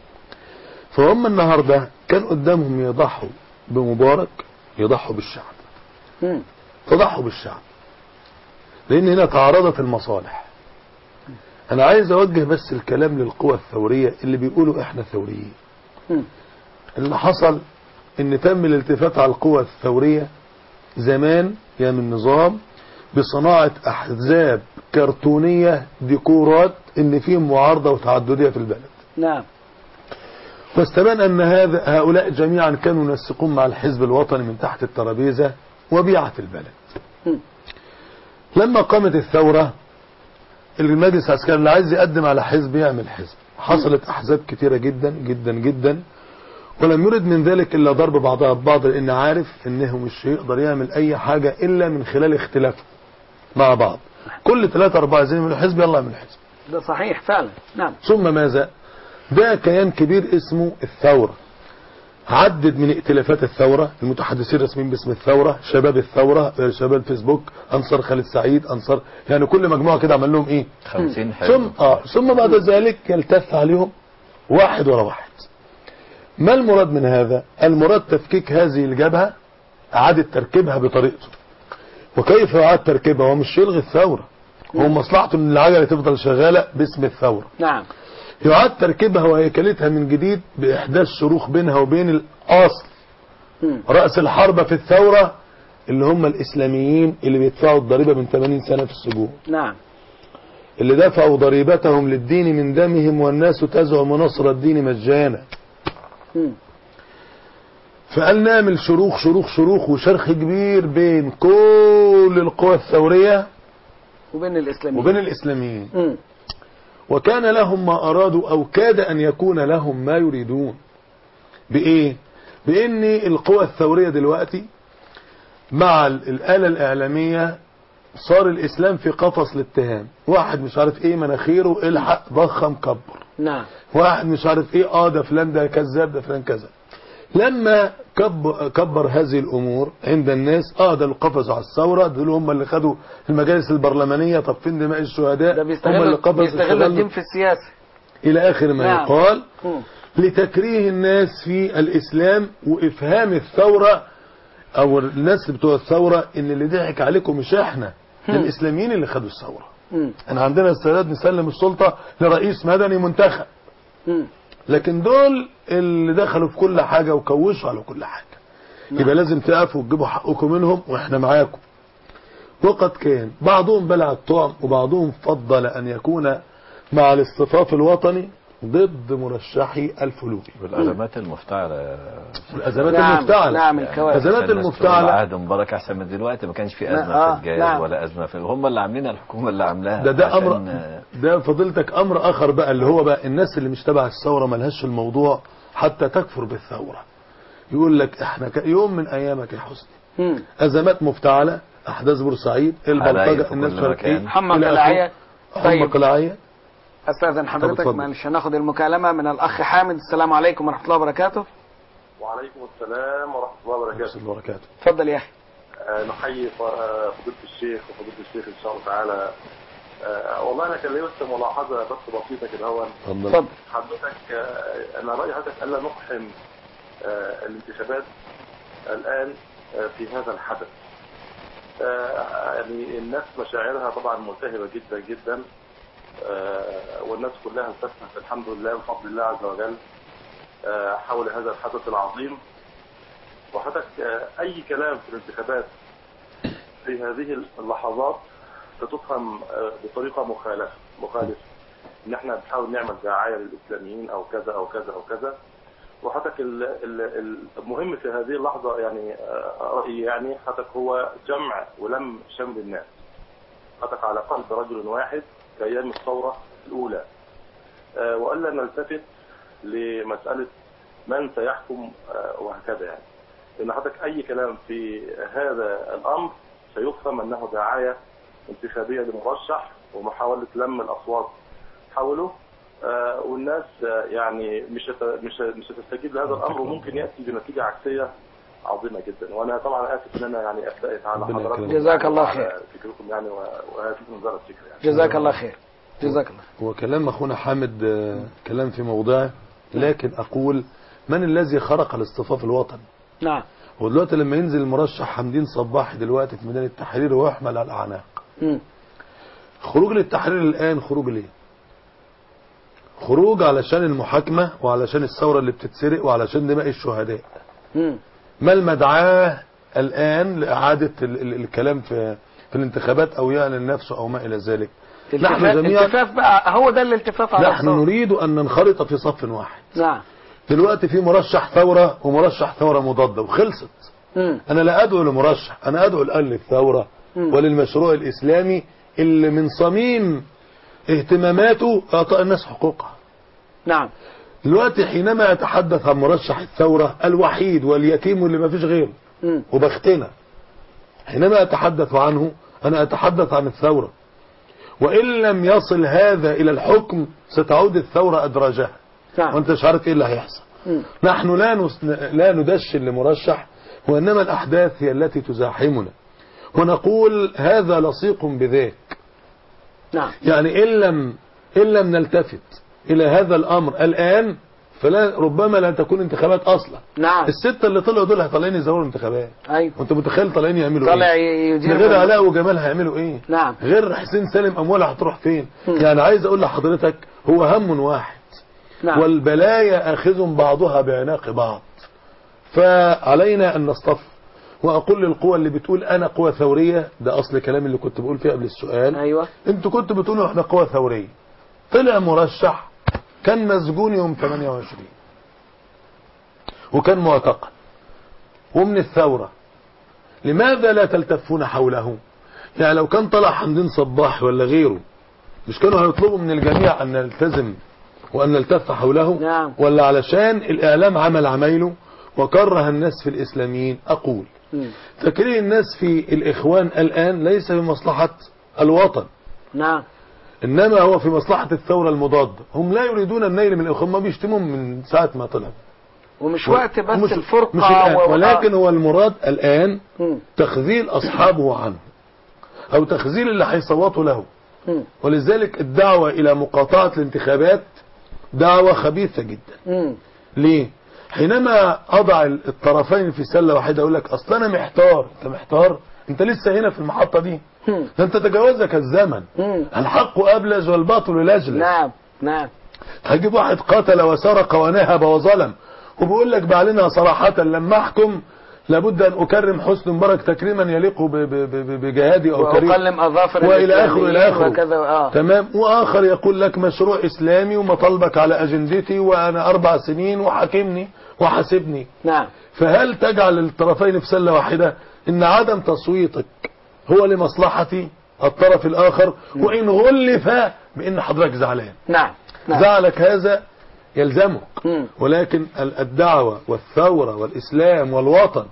Speaker 4: فهم النهارده كان قدامهم يضحوا بمبارك، يضحوا بالشعب.
Speaker 2: مم.
Speaker 4: فضحوا بالشعب لان هنا تعارضت المصالح. انا عايز اوجه بس الكلام للقوى الثورية اللي بيقولوا احنا ثوريين.
Speaker 2: مم.
Speaker 4: اللي حصل ان تم الالتفات على القوى الثورية زمان يا من نظام بصناعة احزاب كرتونية ديكورات ان فيهم معارضة وتعددية في البلد.
Speaker 2: نعم.
Speaker 4: واستبان ان هذا هؤلاء جميعا كانوا ينسقون مع الحزب الوطني من تحت الترابيزة وبيعت البلد.
Speaker 2: مم.
Speaker 4: لما قامت الثورة المجلس العسكري اللي عايز يقدم على حزب يعمل حزب. حصلت احزاب كتيرة جدا جدا جدا، ولم يرد من ذلك الا ضرب بعضها ببعض، لان عارف انه مش هيقدر يعمل اي حاجة الا من خلال اختلافه مع بعض. كل ثلاثة اربعة عايزين يعملوا حزب، يلا يعمل حزب.
Speaker 2: ده صحيح فعلا. نعم.
Speaker 4: ثم ماذا؟ ده كيان كبير اسمه الثورة، عدد من ائتلافات الثورة، المتحدثين الرسميين باسم الثورة، شباب الثورة، شباب فيسبوك، انصار خالد سعيد، انصار، يعني كل مجموعة كده عمل لهم ايه؟
Speaker 3: خمسين
Speaker 4: ثم
Speaker 3: حزب.
Speaker 4: اه ثم بعد ذلك يلتف عليهم واحد ورا واحد. ما المراد من هذا؟ المراد تفكيك هذه الجبهة، اعادة تركيبها بطريقته. وكيف يعاد تركيبها؟ هو مش يلغي الثورة، هو مصلحته ان العجلة تفضل شغالة باسم الثورة.
Speaker 2: نعم.
Speaker 4: يعاد تركيبها وهيكلتها من جديد بإحداث شروخ بينها وبين الأصل.
Speaker 2: مم.
Speaker 4: رأس الحربة في الثورة اللي هم الإسلاميين اللي بيدفعوا الضريبة من ثمانين سنة في السجون،
Speaker 2: نعم.
Speaker 4: اللي دفعوا ضريبتهم للدين من دمهم والناس تزعم نصر الدين مجانا.
Speaker 2: مم.
Speaker 4: فقال نعمل شروخ شروخ شروخ وشرخ كبير بين كل القوى الثورية
Speaker 2: وبين الإسلاميين.
Speaker 4: وبين الإسلاميين.
Speaker 2: مم.
Speaker 4: وكان لهم ما أرادوا أو كاد أن يكون لهم ما يريدون. بإيه؟ بإن القوى الثورية دلوقتي مع الآلة الإعلامية صار الإسلام في قفص الاتهام. واحد مش عارف إيه مناخيره الحق ضخم كبر،
Speaker 2: نعم.
Speaker 4: واحد مش عارف إيه آه ده فلان ده كذاب ده فلان كذا. لما كبر, كبر هذه الأمور عند الناس، آه ده اللي قفزوا على الثورة، دول هم اللي خدوا المجالس البرلمانية، طب فين دماء الشهداء؟
Speaker 2: ده
Speaker 4: هم اللي
Speaker 2: بيستغلوا
Speaker 4: قفزوا
Speaker 2: بيستغلوا الدين في السياسة
Speaker 4: إلى آخر ما
Speaker 2: نعم.
Speaker 4: يقال،
Speaker 2: مم.
Speaker 4: لتكريه الناس في الإسلام وإفهام الثورة او الناس بتوع الثورة ان اللي ضحك عليكم مش احنا، الاسلاميين اللي خدوا الثورة.
Speaker 2: مم.
Speaker 4: احنا عندنا استعداد نسلم السلطة لرئيس مدني منتخب،
Speaker 2: مم.
Speaker 4: لكن دول اللي دخلوا في كل حاجة وكوشوا على كل حاجة.
Speaker 2: نعم.
Speaker 4: يبقى لازم تقفوا وتجيبوا حقكم منهم واحنا معاكم. وقد كان بعضهم بلع الطعم وبعضهم فضل ان يكون مع الاصطفاف الوطني ضد مرشحي الفلول.
Speaker 3: والازمات المفتعله
Speaker 4: الازمات
Speaker 2: نعم.
Speaker 4: المفتعله
Speaker 2: نعم الكوارث.
Speaker 4: الازمات المفتعله
Speaker 3: عهد مبارك احسن من دلوقتي، ما كانش في ازمه
Speaker 2: آه.
Speaker 3: في الجاز
Speaker 2: نعم.
Speaker 3: ولا ازمه في هم اللي عاملينها، الحكومه اللي عاملاها.
Speaker 4: ده ده
Speaker 3: عشان-
Speaker 4: امر ده فضيلتك امر اخر بقى، اللي هو بقى الناس اللي مش تبع الثوره ملهاش في الموضوع حتى تكفر بالثوره. يقول لك احنا ك- يوم من ايامك يا حسني
Speaker 2: مم.
Speaker 4: ازمات مفتعله، احداث بورسعيد،
Speaker 3: حلايب
Speaker 4: البلطجه،
Speaker 3: في
Speaker 4: الناس
Speaker 3: كل
Speaker 4: فارقين
Speaker 3: مكان.
Speaker 2: حمى
Speaker 4: إلى آخره.
Speaker 2: قلاعية.
Speaker 4: حمى
Speaker 2: طيب.
Speaker 4: قلاعية.
Speaker 2: استاذن حضرتك
Speaker 4: اتفضل.
Speaker 2: معلش هناخد المكالمة من الاخ حامد. السلام عليكم ورحمة الله وبركاته.
Speaker 6: وعليكم السلام ورحمة الله وبركاته.
Speaker 4: ورحمة الله وبركاته.
Speaker 2: اتفضل يا اخي.
Speaker 6: آه، نحيي ف- آه، فضيلة الشيخ وفضيلة الشيخ إن شاء الله تعالى. آه، والله أنا كان لي بس ملاحظة بس بسيطة كده. هو
Speaker 4: اتفضل.
Speaker 2: اتفضل.
Speaker 6: حضرتك آه، أنا رأيي حضرتك ألا نقحم آه، الانتخابات الآن آه، في هذا الحدث. آه، يعني الناس مشاعرها طبعا ملتهبة جدا جدا، آه، والناس كلها التفت الحمد لله بفضل الله عز وجل آه، حول هذا الحدث العظيم. وحضرتك آه، أي كلام في الانتخابات في هذه اللحظات ستفهم آه، بطريقة مخالفة مخالفة إن إحنا بنحاول نعمل دعاية للإسلاميين أو كذا أو كذا أو كذا. وحضرتك ال- ال- المهم في هذه اللحظة يعني آه، رأيي يعني حضرتك هو جمع ولم شمل الناس، حضرتك على قلب رجل واحد كأيام الثورة الأولى، آه، وألا نلتفت لمسألة من سيحكم آه، وهكذا. يعني لأن حضرتك أي كلام في هذا الأمر سيفهم أنه دعاية انتخابية لمرشح ومحاولة لم الأصوات حوله، آه، والناس آه، يعني مش هت- مش ه- مش هتستجيب لهذا الأمر، وممكن يأتي بنتيجة عكسية عظيمة جدا. وأنا طبعا آسف إن أنا يعني أفتئت على
Speaker 4: ربنا
Speaker 6: حضراتكم.
Speaker 4: يكرمك.
Speaker 2: جزاك الله
Speaker 6: وعلى
Speaker 2: خير.
Speaker 6: فكركم يعني و- وهذه مجرد فكرة يعني.
Speaker 2: جزاك الله خير. جزاك الله.
Speaker 4: هو كلام اخونا حامد آه، كلام في موضعه، لكن اقول من الذي خرق الاصطفاف الوطني؟
Speaker 2: نعم.
Speaker 4: ودلوقتي لما ينزل المرشح حمدين صباحي دلوقتي في ميدان التحرير ويحمل على الاعناق،
Speaker 2: مم.
Speaker 4: خروج للتحرير الان خروج ليه؟ خروج علشان المحاكمة وعلشان الثورة اللي بتتسرق وعلشان دماء الشهداء.
Speaker 2: مم.
Speaker 4: ما المدعاة الآن لإعادة ال- ال- الكلام في في الانتخابات أو يعلن نفسه أو ما إلى ذلك؟ نحن
Speaker 2: التفاف
Speaker 4: جميعا
Speaker 2: التفاف بقى هو ده الالتفاف على
Speaker 4: نحن
Speaker 2: الصوت.
Speaker 4: نريد أن ننخرط في صف واحد.
Speaker 2: نعم.
Speaker 4: دلوقتي في مرشح ثورة ومرشح ثورة مضادة وخلصت.
Speaker 2: مم.
Speaker 4: أنا لا أدعو لمرشح، أنا أدعو الآن للثورة
Speaker 2: مم.
Speaker 4: وللمشروع الإسلامي اللي من صميم اهتماماته إعطاء الناس حقوقها.
Speaker 2: نعم.
Speaker 4: دلوقتي حينما يتحدث عن مرشح الثورة الوحيد واليتيم واللي ما فيش غيره
Speaker 2: مم.
Speaker 4: وبختنا، حينما أتحدث عنه أنا أتحدث عن الثورة، وإن لم يصل هذا إلى الحكم ستعود الثورة أدراجها،
Speaker 2: نعم.
Speaker 4: وأنت مش عارف إيه اللي هيحصل.
Speaker 2: مم.
Speaker 4: نحن لا نس... لا ندشن لمرشح، وإنما الأحداث هي التي تزاحمنا، ونقول هذا لصيق بذاك.
Speaker 2: نعم.
Speaker 4: يعني إن لم إن لم نلتفت إلى هذا الأمر الآن فلا ربما لا تكون انتخابات أصلا.
Speaker 2: نعم.
Speaker 4: الستة اللي طلعوا دول طالعين يزوروا الانتخابات،
Speaker 2: ايوه.
Speaker 4: وانت متخيل طالعين يعملوا
Speaker 2: طالع
Speaker 4: ايه؟
Speaker 2: يدير
Speaker 4: من غير علاء وجمال هيعملوا ايه؟
Speaker 2: نعم.
Speaker 4: غير حسين سالم اموالها هتروح فين؟
Speaker 2: مم.
Speaker 4: يعني عايز اقول لحضرتك هو هم واحد،
Speaker 2: نعم.
Speaker 4: والبلايا اخذ بعضها بعناق بعض، فعلينا ان نصطف. واقول للقوى اللي بتقول انا قوى ثوريه، ده اصل كلام اللي كنت بقول فيه قبل السؤال.
Speaker 2: ايوه.
Speaker 4: انتوا كنتوا بتقولوا احنا قوى ثوريه، طلع مرشح كان مسجون يوم ثمانية وعشرين وكان معتقل ومن الثورة، لماذا لا تلتفون حوله؟ يعني لو كان طلع حمدين صباح ولا غيره مش كانوا هيطلبوا من الجميع أن نلتزم وأن نلتف حوله؟
Speaker 2: نعم.
Speaker 4: ولا علشان الإعلام عمل عمايله وكره الناس في الإسلاميين؟ أقول
Speaker 2: مم.
Speaker 4: تكريه الناس في الإخوان الآن ليس بمصلحة الوطن،
Speaker 2: نعم.
Speaker 4: إنما هو في مصلحة الثورة المضادة. هم لا يريدون النيل من الإخوان، ما بيشتمون من ساعة ما طلعوا،
Speaker 2: ومش وقت بس
Speaker 4: مش
Speaker 2: الفرقة
Speaker 4: مش الآن،
Speaker 2: و...
Speaker 4: ولكن هو المراد الآن
Speaker 2: مم.
Speaker 4: تخذيل أصحابه عنه أو تخذيل اللي هيصوتوا له.
Speaker 2: مم.
Speaker 4: ولذلك الدعوة إلى مقاطعة الانتخابات دعوة خبيثة جدا.
Speaker 2: مم.
Speaker 4: ليه؟ حينما اضع الطرفين في سله واحده اقول لك اصل انا محتار. انت محتار؟ انت لسه هنا في المحطه دي،
Speaker 2: مم.
Speaker 4: ده انت تجاوزك الزمن.
Speaker 2: مم.
Speaker 4: الحق ابلج والباطل لجلج.
Speaker 2: نعم نعم.
Speaker 4: هجيب واحد قتل وسرق ونهب وظلم وبيقول لك بعلنها صراحه لما احكم لابد ان اكرم حسن مبارك تكريما يليق ب- ب- ب- بجهادي او كريم
Speaker 2: وأقلم أظافر
Speaker 4: والى اخره الى
Speaker 2: الإسلاميين
Speaker 4: اخره.
Speaker 2: وكذا آه.
Speaker 4: تمام. واخر يقول لك مشروع اسلامي ومطالبك على اجندتي وانا اربع سنين وحاكمني وحاسبني.
Speaker 2: نعم.
Speaker 4: فهل تجعل الطرفين في سله واحده؟ ان عدم تصويتك هو لمصلحه الطرف الاخر وان غلف بان حضرتك زعلان.
Speaker 2: نعم نعم.
Speaker 4: زعلك هذا يلزمك.
Speaker 2: مم.
Speaker 4: ولكن الدعوة والثورة والإسلام والوطن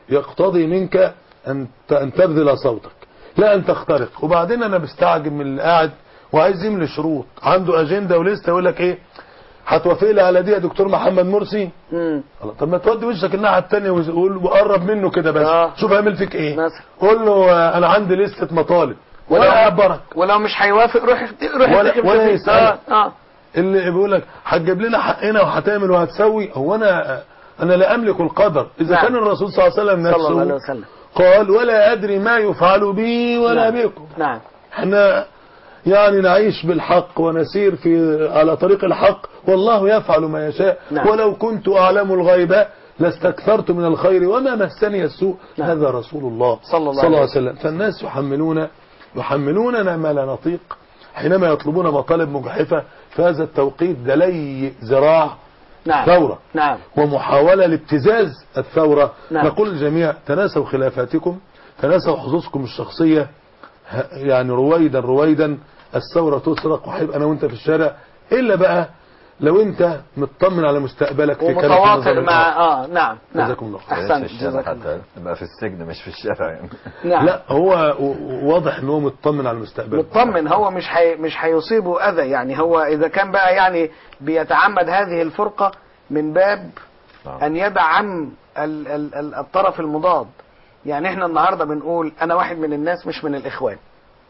Speaker 4: يقتضي منك أن أن تبذل صوتك لا أن تخترق. وبعدين أنا بستعجب من اللي قاعد وعايز يملي شروط عنده أجندة ولسه يقول لك إيه هتوافق لي على دي يا دكتور محمد مرسي.
Speaker 2: مم.
Speaker 4: الله. طب ما تودي وشك الناحية التانية وقول وقرب منه كده بس
Speaker 2: آه.
Speaker 4: شوف هيعمل فيك إيه.
Speaker 2: مثلا.
Speaker 4: قول له آه، أنا عندي لستة مطالب
Speaker 2: ولو
Speaker 4: ولا أعبرك
Speaker 2: ولو مش هيوافق روح روح
Speaker 4: ولا-
Speaker 2: افتكر
Speaker 4: ولا
Speaker 2: في-
Speaker 4: يسألك.
Speaker 2: اه اه
Speaker 4: اللي بيقول لك هتجيب لنا حقنا وهتعمل وهتسوي. هو انا انا لا املك القدر. اذا
Speaker 2: نعم.
Speaker 4: كان الرسول صلى الله عليه وسلم
Speaker 2: صلى الله عليه
Speaker 4: نفسه
Speaker 2: وسلم.
Speaker 4: قال ولا ادري ما يفعل بي ولا
Speaker 2: نعم.
Speaker 4: بكم.
Speaker 2: نعم.
Speaker 4: احنا يعني نعيش بالحق ونسير في على طريق الحق والله يفعل ما يشاء.
Speaker 2: نعم.
Speaker 4: ولو كنت اعلم الغيب لاستكثرت من الخير وما مسني السوء.
Speaker 2: نعم.
Speaker 4: هذا رسول الله
Speaker 2: صلى الله
Speaker 4: صلى الله
Speaker 2: عليه
Speaker 4: عليه وسلم. فالناس يحملون يحملوننا ما لا نطيق حينما يطلبون مطالب مجحفة في هذا التوقيت. دلي ذراع
Speaker 2: نعم.
Speaker 4: ثورة
Speaker 2: نعم.
Speaker 4: ومحاولة لابتزاز الثورة.
Speaker 2: نعم.
Speaker 4: نقول للجميع تناسوا خلافاتكم تناسوا حظوظكم الشخصية. ه- يعني رويدا رويدا الثورة تسرق وحيب أنا وأنت في الشارع إلا بقى لو أنت مطمن على مستقبلك في كنف
Speaker 2: ومتواطئ
Speaker 4: النظام
Speaker 2: مع
Speaker 4: الآخر.
Speaker 2: اه نعم نعم.
Speaker 4: جزاكم الله خير.
Speaker 2: احسنت.
Speaker 3: في الشارع
Speaker 2: جزاك الله.
Speaker 3: حتى تبقى في السجن مش في الشارع يعني.
Speaker 2: نعم.
Speaker 4: لا هو و- واضح ان هو مطمن على المستقبل.
Speaker 2: مطمن. هو مش حي... مش هيصيبه اذى يعني. هو اذا كان بقى يعني بيتعمد هذه الفرقة من باب
Speaker 3: نعم.
Speaker 2: ان يدعم ال... ال... ال... الطرف المضاد. يعني احنا النهاردة بنقول انا واحد من الناس مش من الاخوان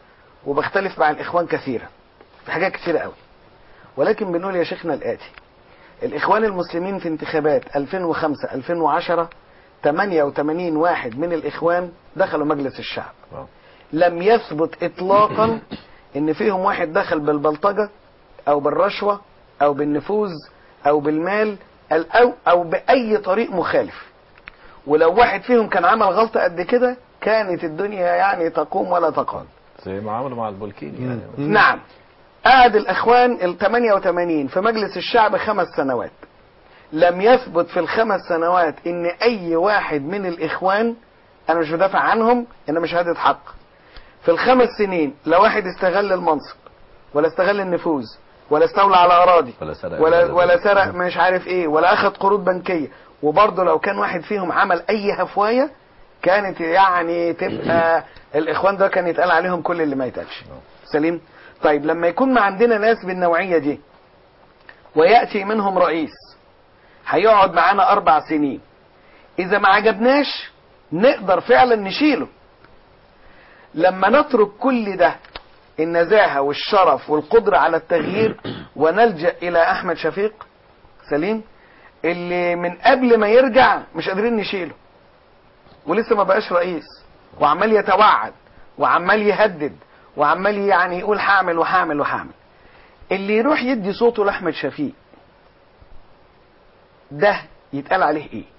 Speaker 2: وبختلف مع الاخوان كثيرا في حاجات كثيرة قوي، ولكن بنقول يا شيخنا الاتي: الاخوان المسلمين في انتخابات ألفين وخمسة ألفين وعشرة ثمانية وثمانين واحد من الاخوان دخلوا مجلس الشعب.
Speaker 3: نعم.
Speaker 2: لم يثبت اطلاقا ان فيهم واحد دخل بالبلطجة او بالرشوة او بالنفوذ او بالمال او او باي طريق مخالف. ولو واحد فيهم كان عمل غلطة قد كده كانت الدنيا يعني تقوم ولا تقعد.
Speaker 3: زي ما عملوا مع البولكيني يعني.
Speaker 4: مم.
Speaker 2: نعم. قعد الاخوان ال ثمانية وثمانين في مجلس الشعب خمس سنوات. لم يثبت في الخمس سنوات ان اي واحد من الاخوان، انا مش بدافع عنهم انما شهادة حق، في الخمس سنين لا واحد استغل المنصب ولا استغل النفوذ ولا استولى على اراضي
Speaker 3: ولا سرق
Speaker 2: ولا ولا سرق مش عارف ايه ولا اخذ قروض بنكية. وبرضه لو كان واحد فيهم عمل اي هفواية كانت يعني تبقى الاخوان ده كان يتقال عليهم كل اللي ما يتقالش. سليم. طيب لما يكون ما عندنا ناس بالنوعية دي ويأتي منهم رئيس هيقعد معانا اربع سنين، اذا ما عجبناش نقدر فعلا نشيله. لما نترك كل ده النزاهة والشرف والقدرة على التغيير ونلجأ الى احمد شفيق سليم اللي من قبل ما يرجع مش قادرين نشيله ولسه ما بقاش رئيس وعمال يتوعد وعمال يهدد وعمال يعني يقول هعمل وهعمل وهعمل، اللي يروح يدي صوته لاحمد شفيق ده يتقال عليه ايه؟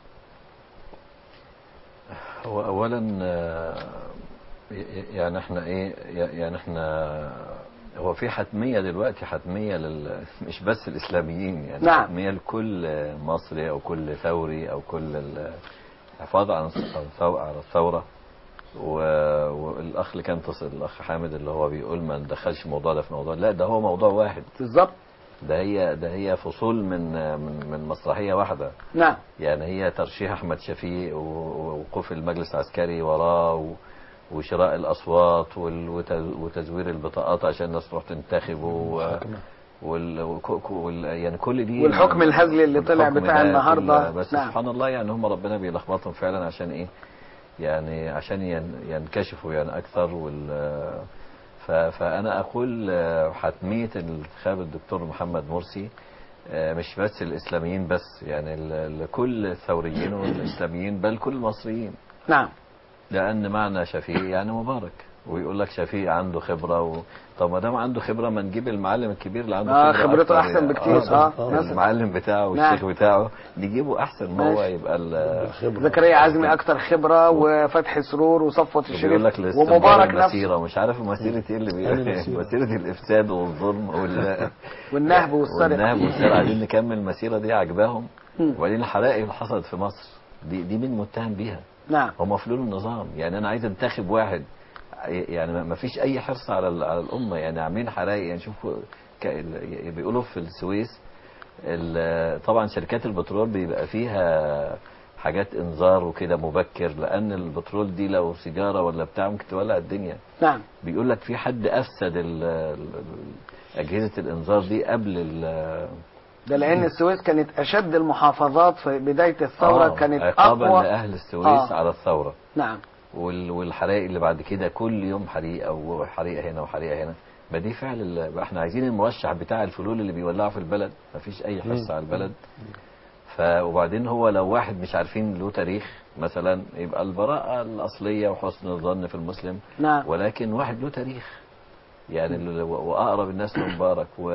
Speaker 3: هو اولا آه، يعني احنا ايه يعني احنا هو في حتمية دلوقتي حتمية لل مش بس الاسلاميين يعني.
Speaker 2: نعم.
Speaker 3: حتمية لكل مصري او كل ثوري او كل الحفاظ على على الثورة. و- والاخ اللي كان تصل الاخ حامد اللي هو بيقول ما ندخلش الموضوع ده في موضوع، لا ده هو موضوع واحد
Speaker 2: بالظبط.
Speaker 3: ده هي ده هي فصول من من من مسرحية واحدة
Speaker 2: نعم.
Speaker 3: يعني. هي ترشيح احمد شفيق ووقوف المجلس العسكري وراه و- وشراء الاصوات وال- وت- وتزوير البطاقات عشان الناس تروح تنتخب و- وال وك- وال يعني كل دي
Speaker 2: والحكم الهزلي اللي طلع
Speaker 3: والحكم
Speaker 2: بتاع
Speaker 3: ده
Speaker 2: النهارده.
Speaker 3: كل- بس
Speaker 2: نعم.
Speaker 3: سبحان الله يعني هم ربنا بيلخبطهم فعلا عشان ايه يعني عشان ين- ينكشفوا يعني اكثر. وال ف- فانا اقول حتميه انتخاب الدكتور محمد مرسي آه، مش بس الإسلاميين بس، يعني ل- لكل الثوريين والإسلاميين بل كل المصريين.
Speaker 2: نعم.
Speaker 3: لأن معنى شفيق يعني مبارك، ويقول لك شفيق عنده خبرة و... طب ما دام عنده خبرة ما نجيب المعلم الكبير اللي عنده
Speaker 2: آه
Speaker 3: خبرة
Speaker 2: خبرته
Speaker 3: أكتر
Speaker 2: أحسن
Speaker 3: يعني.
Speaker 2: بكتير.
Speaker 4: آه،
Speaker 2: اه
Speaker 4: آه.
Speaker 2: مثلا
Speaker 3: المعلم بتاعه
Speaker 2: نعم.
Speaker 3: والشيخ بتاعه نجيبه أحسن ما هو
Speaker 2: ماشي.
Speaker 3: يبقى ال...
Speaker 4: بالخبرة.
Speaker 2: زكريا عزمي أكتر خبرة، وفتحي سرور، وصفوة
Speaker 3: بيقول
Speaker 2: الشريف،
Speaker 3: لك لاستمرار
Speaker 2: ومبارك
Speaker 3: المسيرة،
Speaker 2: نفسه،
Speaker 3: ومش عارف مسيرة ايه اللي
Speaker 4: أنا
Speaker 3: بي...
Speaker 4: مسيرة.
Speaker 3: مسيرة الإفساد والظلم وال...
Speaker 2: والنهب والسرقة.
Speaker 3: والنهب والسرقة. عايزين نكمل المسيرة دي عجباهم.
Speaker 2: مم.
Speaker 3: وبعدين الحرائق اللي حصلت في مصر دي دي مين متهم بيها؟
Speaker 2: نعم.
Speaker 3: هم فلول النظام. يعني انا عايز انتخب واحد، يعني ما فيش اي حرص على ال- على الامه، يعني عاملين حرائق. يعني شوفوا ك- بيقولوا في السويس ال- طبعا شركات البترول بيبقى فيها حاجات انذار وكده مبكر، لان البترول دي لو سيجاره ولا بتاع ممكن تولع الدنيا.
Speaker 2: نعم.
Speaker 3: بيقول لك في حد افسد ال- ال- اجهزه الانذار دي قبل ال-
Speaker 2: ده لأن السويس كانت أشد المحافظات في بداية الثورة،
Speaker 3: آه،
Speaker 2: كانت
Speaker 3: عقابا
Speaker 2: أقوى.
Speaker 3: لاهل السويس
Speaker 2: آه.
Speaker 3: على الثوره.
Speaker 2: نعم.
Speaker 3: وال- والحرائق اللي بعد كده كل يوم حريقه وحريقه هنا وحريقه هنا. ما دي فعل ال- احنا عايزين المرشح بتاع الفلول اللي بيولعوا في البلد، ما فيش اي حرص على البلد. ف وبعدين هو لو واحد مش عارفين له تاريخ مثلا، يبقى البراءه الاصليه وحسن الظن في المسلم.
Speaker 2: نعم.
Speaker 3: ولكن واحد له تاريخ، يعني ال- واقرب الناس لمبارك و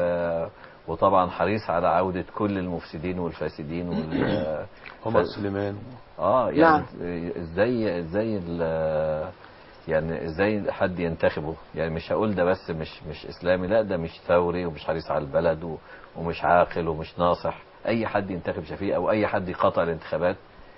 Speaker 3: وطبعا حريص على عودة كل المفسدين والفاسدين وال
Speaker 4: عمر سليمان.
Speaker 3: اه يعني
Speaker 2: نعم.
Speaker 3: ازاي ازاي ال- يعني ازاي حد ينتخبه؟ يعني مش هقول ده بس مش مش اسلامي، لا ده مش ثوري ومش حريص على البلد و- ومش عاقل ومش ناصح. اي حد ينتخب شفيق او اي حد يقاطع الانتخابات،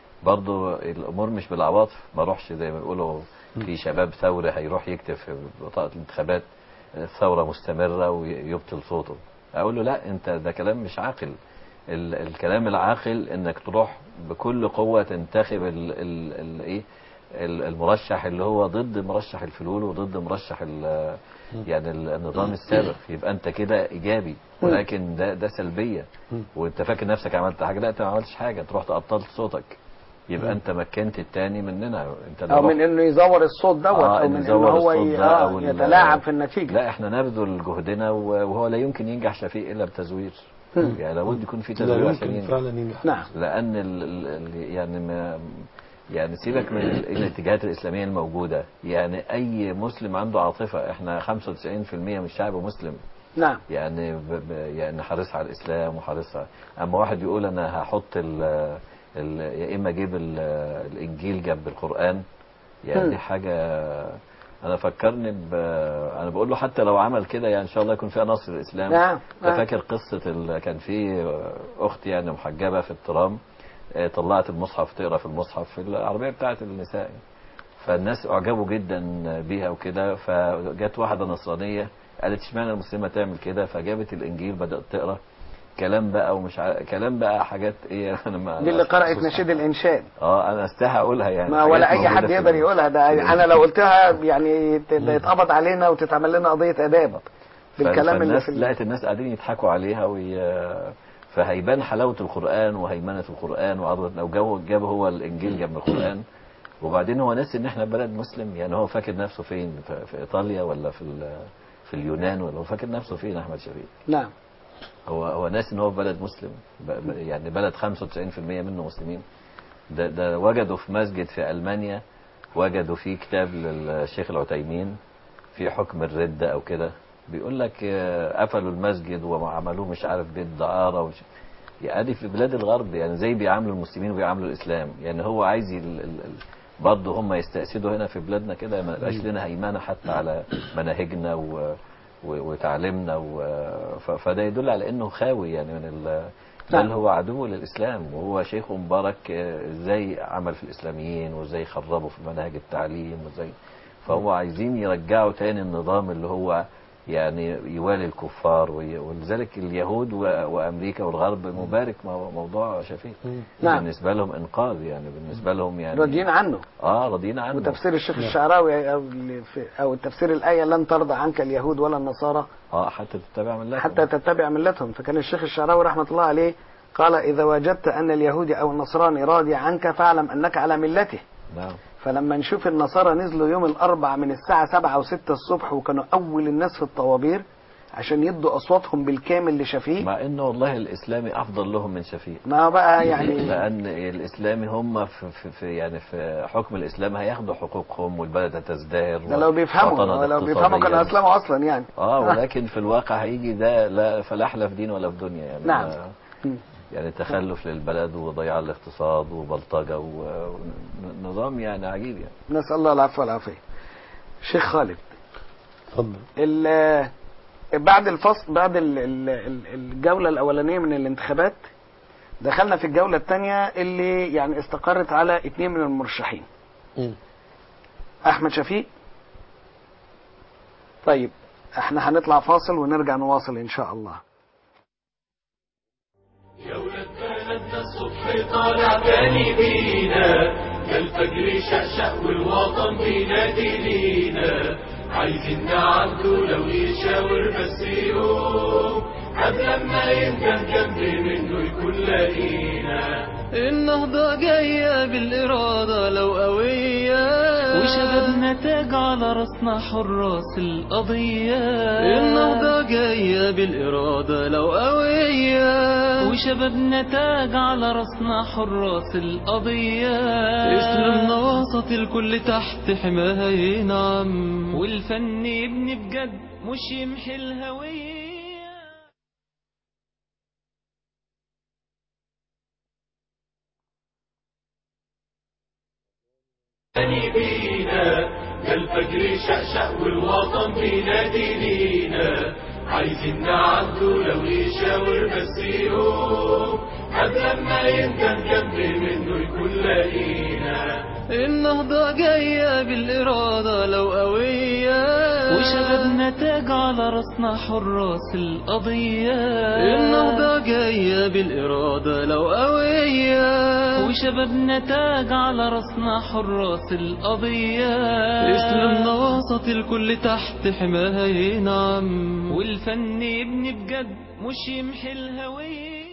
Speaker 3: برضه الامور مش بالعواطف. ما اروحش زي ما بيقولوا في شباب ثوري هيروح يكتب في بطاقه الانتخابات الثوره مستمره ويبطل صوته. اقول له لا، انت ده كلام مش عاقل. ال الكلام العاقل انك تروح بكل قوه تنتخب ال ال ال ايه ال- المرشح اللي هو ضد مرشح الفلول وضد مرشح ال- يعني ال- النظام السابق. يبقى انت كده ايجابي، ولكن ده ده سلبيه. وانت فاكر نفسك عملت حاجه، لا انت ما عملتش حاجه، انت رحت ابطلت صوتك. يبقى انت مكنت التاني مننا. انت لو
Speaker 2: أو من
Speaker 3: رحت-
Speaker 2: إنه يزور الصوت دوت،
Speaker 3: آه،
Speaker 2: أو
Speaker 3: إن
Speaker 2: من إنه
Speaker 3: يزور
Speaker 2: هو
Speaker 3: الصوت
Speaker 2: ي-
Speaker 3: ده
Speaker 2: آه
Speaker 3: أو ال-
Speaker 2: يتلاعب في النتيجة.
Speaker 3: لا احنا نبذل جهدنا، وهو لا يمكن ينجح شفيق الا بتزوير.
Speaker 2: مم.
Speaker 3: يعني لابد يكون في
Speaker 4: لا
Speaker 3: تزوير عشان
Speaker 4: يمكن
Speaker 3: ينجح.
Speaker 4: فعلا ينجح.
Speaker 2: نعم.
Speaker 3: لان ال ال يعني ما يعني سيبك من ال- الاتجاهات الاسلاميه الموجوده. يعني اي مسلم عنده عاطفه. احنا خمسة وتسعين بالمئة من الشعب مسلم،
Speaker 2: نعم.
Speaker 3: يعني ب ب يعني حريص على الاسلام وحريص على. اما واحد يقول انا هحط ال ال يا اما اجيب ال- الانجيل جنب القران، يعني
Speaker 2: مم.
Speaker 3: دي حاجه. انا فكرني ب انا بقول له حتى لو عمل كده يعني ان شاء الله يكون فيها نصر الاسلام.
Speaker 2: نعم.
Speaker 3: انت
Speaker 2: نعم.
Speaker 3: فاكر قصه ال... كان في اختي يعني محجبه في الترام، آه، طلعت المصحف تقرا في المصحف في العربيه بتاعه النساء، فالناس اعجبوا جدا بيها وكده. فجت واحده نصرانيه قالت اشمعنى المسلمه تعمل كده، فجابت الانجيل بدات تقرا كلام بقى ومش ع... كلام بقى حاجات ايه. انا ما
Speaker 2: دي اللي قرأت نشيد الإنشاد.
Speaker 3: اه انا استحي اقولها يعني.
Speaker 2: ما
Speaker 3: حاجات
Speaker 2: ولا أي
Speaker 3: موجودة
Speaker 2: حد
Speaker 3: في
Speaker 2: يقدر
Speaker 3: ال-
Speaker 2: يقولها. ده
Speaker 3: في
Speaker 2: أنا لو قلتها يعني ت- يتقبض علينا وتتعمل لنا قضية آداب بالكلام اللي
Speaker 3: فالناس
Speaker 2: في ال-
Speaker 3: لقت الناس قاعدين يضحكوا عليها وي... فهيبان حلاوة القرآن وهيمنة القرآن وعظمة. لو جاب جاب هو الإنجيل جنب القرآن، وبعدين هو ناسي إن إحنا بلد مسلم. يعني هو فاكر نفسه فين؟ في, في إيطاليا ولا في ال... في اليونان؟ ولا هو فاكر نفسه فين أحمد شفيق؟
Speaker 2: نعم.
Speaker 3: هو هو ناسي إن هو في بلد مسلم. ب... ب- يعني بلد خمسة وتسعين بالمئة منه مسلمين. ده, ده وجدوا في مسجد في ألمانيا، وجدوا فيه كتاب للشيخ العتيمين في حكم الردة أو كده. بيقول لك آه، قفلوا المسجد وعملوه مش عارف بيت دعارة وش... يعني في بلاد الغرب يعني زي بيعاملوا المسلمين وبيعاملوا الإسلام. يعني هو عايز ال... ال... ال... برضه هم يستأسدوا هنا في بلادنا كده، ما يبقاش لنا هيمنة حتى على مناهجنا و... و... وتعليمنا و... ف... فده يدل على إنه خاوي يعني من ال... بل هو عدو للإسلام. وهو شيخ مبارك آه، ازاي عمل في الإسلاميين وازاي خربوا في مناهج التعليم وازاي. فهو عايزين يرجعوا تاني النظام اللي هو يعني يوالي الكفار. وي- ولذلك اليهود و- وأمريكا والغرب مبارك مو- موضوع شفيق.
Speaker 2: نعم.
Speaker 3: بالنسبة لهم إنقاذ، يعني بالنسبة لهم يعني
Speaker 2: راضيين عنه.
Speaker 3: اه راضيين عنه.
Speaker 2: وتفسير الشيخ الشعراوي أو اللي في- أو التفسير الآية لن ترضى عنك اليهود ولا النصارى
Speaker 3: اه حتى تتبع ملتهم.
Speaker 2: حتى تتبع ملتهم. فكان الشيخ الشعراوي رحمة الله عليه قال إذا وجدت أن اليهودي أو النصراني راضي عنك فاعلم أنك على ملته.
Speaker 3: نعم.
Speaker 2: فلما نشوف النصارى نزلوا يوم الأربع من الساعة سبعة أو ستة الصبح وكانوا أول الناس في الطوابير عشان يدوا اصواتهم بالكامل لشفيق.
Speaker 3: مع انه والله الاسلامي افضل لهم من شفيق.
Speaker 2: ما بقى يعني
Speaker 3: لان الاسلامي هم في, في, في يعني في حكم الاسلام هياخدوا حقوقهم والبلد هتزدهر.
Speaker 2: ده لو بيفهموا لو بيفهموا كانوا اسلموا اصلا يعني.
Speaker 3: اه ولكن في الواقع هيجي ده لا فلاح لا في دين ولا في دنيا يعني.
Speaker 2: نعم.
Speaker 3: يعني تخلف للبلد وضياع الاقتصاد وبلطجة ونظام يعني عجيب يعني.
Speaker 2: نسأل الله العفو والعافية. شيخ خالد
Speaker 4: اتفضل.
Speaker 2: بعد الفصل بعد ال ال الجولة الأولانية من الانتخابات دخلنا في الجولة الثانية اللي يعني استقرت على اثنين من المرشحين. م. أحمد شفيق. طيب احنا هنطلع فاصل ونرجع نواصل إن شاء الله.
Speaker 1: يا ولد بلدنا الصبح طالع تاني بينا، كالفجر شقشق والوطن بينادي لينا، عايزين نعدوا لو يشاور بس يوم، قبل ما يندم جنب منه يكون لاقينا. النهضة جاية بالإرادة لو قوية، وشبابنا تاج على راسنا حراس القضية. النهضة جاية بالإرادة لو قوية، وشبابنا تاج على راسنا حراس القضية. اسلامنا وسط الكل تحت حماها ينعم، والفن يبني بجد مش يمحي الهوية. بينا كالفجر شقشق والوطن بينادي لينا، عايزين نعدوا لو يشاور بس يوم، قبل ما يندم جنب منه يكون لاقينا. النهضة جاية بالإرادة لو قوية، وشبابنا تاج على راسنا حراس القضية. النهضة جاية بالإرادة لو قوية، وشبابنا تاج على راسنا حراس القضية. اسلامنا وسط الكل تحت حماها ينعم، والفن يبني بجد مش يمحي الهوية.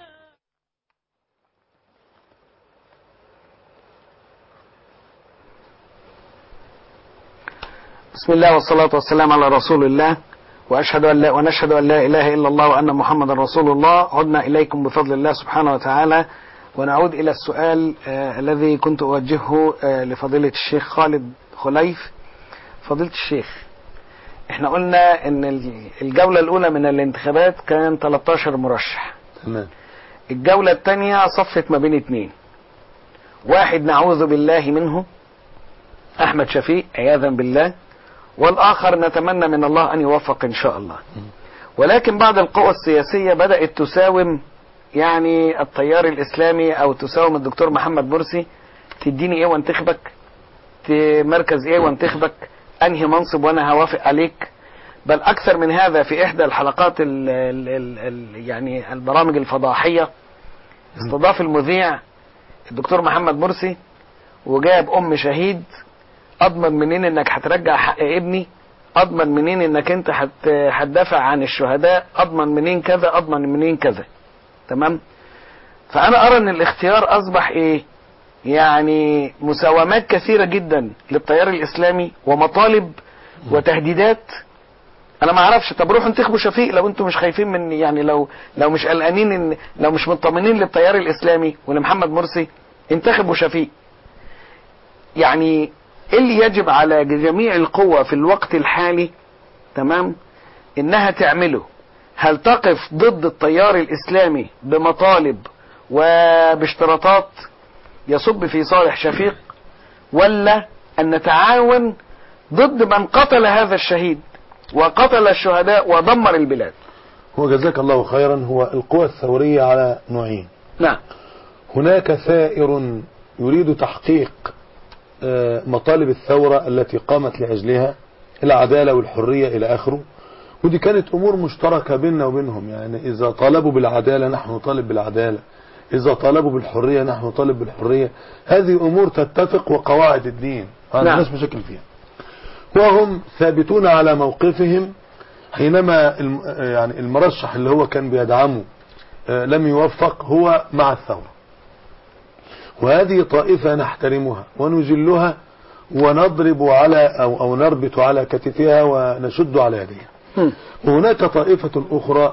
Speaker 2: بسم الله والصلاة والسلام على رسول الله، وأشهد أن لا ونشهد أن لا إله إلا الله وأن محمد رسول الله. عدنا إليكم بفضل الله سبحانه وتعالى، ونعود إلى السؤال آه الذي كنت أوجهه آه لفضيلة الشيخ خالد خليف. فضيلة الشيخ، احنا قلنا ان الجولة الأولى من الانتخابات كان ثلاثة عشر مرشح.
Speaker 4: تمام.
Speaker 2: الجولة الثانية صفت ما بين اثنين، واحد نعوذ بالله منه أحمد شفيق عياذا بالله، والآخر نتمنى من الله أن يوفق إن شاء الله. ولكن بعض القوى السياسية بدأت تساوم يعني التيار الإسلامي أو تساوم الدكتور محمد مرسي، تديني إيه وانتخبك، مركز إيه وانتخبك، أنهي منصب وأنا هوافق عليك. بل أكثر من هذا، في إحدى الحلقات ال ال ال ال يعني البرامج الفضاحية استضاف المذيع الدكتور محمد مرسي وجاب أم شهيد، اضمن منين انك هترجع حق ابني، اضمن منين انك انت هتدافع عن الشهداء، اضمن منين كذا، اضمن منين كذا. تمام. فانا ارى ان الاختيار اصبح ايه، يعني مساومات كثيرة جدا للتيار الاسلامي ومطالب وتهديدات. انا ما اعرفش، طب روحوا انتخبوا شفيق لو انتم مش خايفين من، يعني لو لو مش قلقانين، ان لو مش مطمنين للتيار الاسلامي ولمحمد مرسي انتخبوا شفيق. يعني اللي يجب على جميع القوى في الوقت الحالي تمام انها تعمله، هل تقف ضد التيار الاسلامي بمطالب وباشتراطات يصب في صالح شفيق، ولا ان نتعاون ضد من قتل هذا الشهيد وقتل الشهداء ودمر البلاد؟
Speaker 4: هو جزاك الله خيرا، هو القوى الثورية على نوعين.
Speaker 2: نعم.
Speaker 4: هناك ثائر يريد تحقيق مطالب الثورة التي قامت لأجلها، العدالة والحرية إلى آخره، ودي كانت أمور مشتركة بيننا وبينهم. يعني إذا طالبوا بالعدالة نحن نطالب بالعدالة، إذا طالبوا بالحرية نحن نطالب بالحرية. هذه أمور تتفق وقواعد الدين، ما عندناش مشاكل فيها. وهم ثابتون على موقفهم حينما يعني المرشح اللي هو كان بيدعمه لم يوفق، هو مع الثورة. وهذه طائفة نحترمها ونجلها ونضرب على أو, أو نربط على كتفها ونشد على يديها. وهناك طائفة أخرى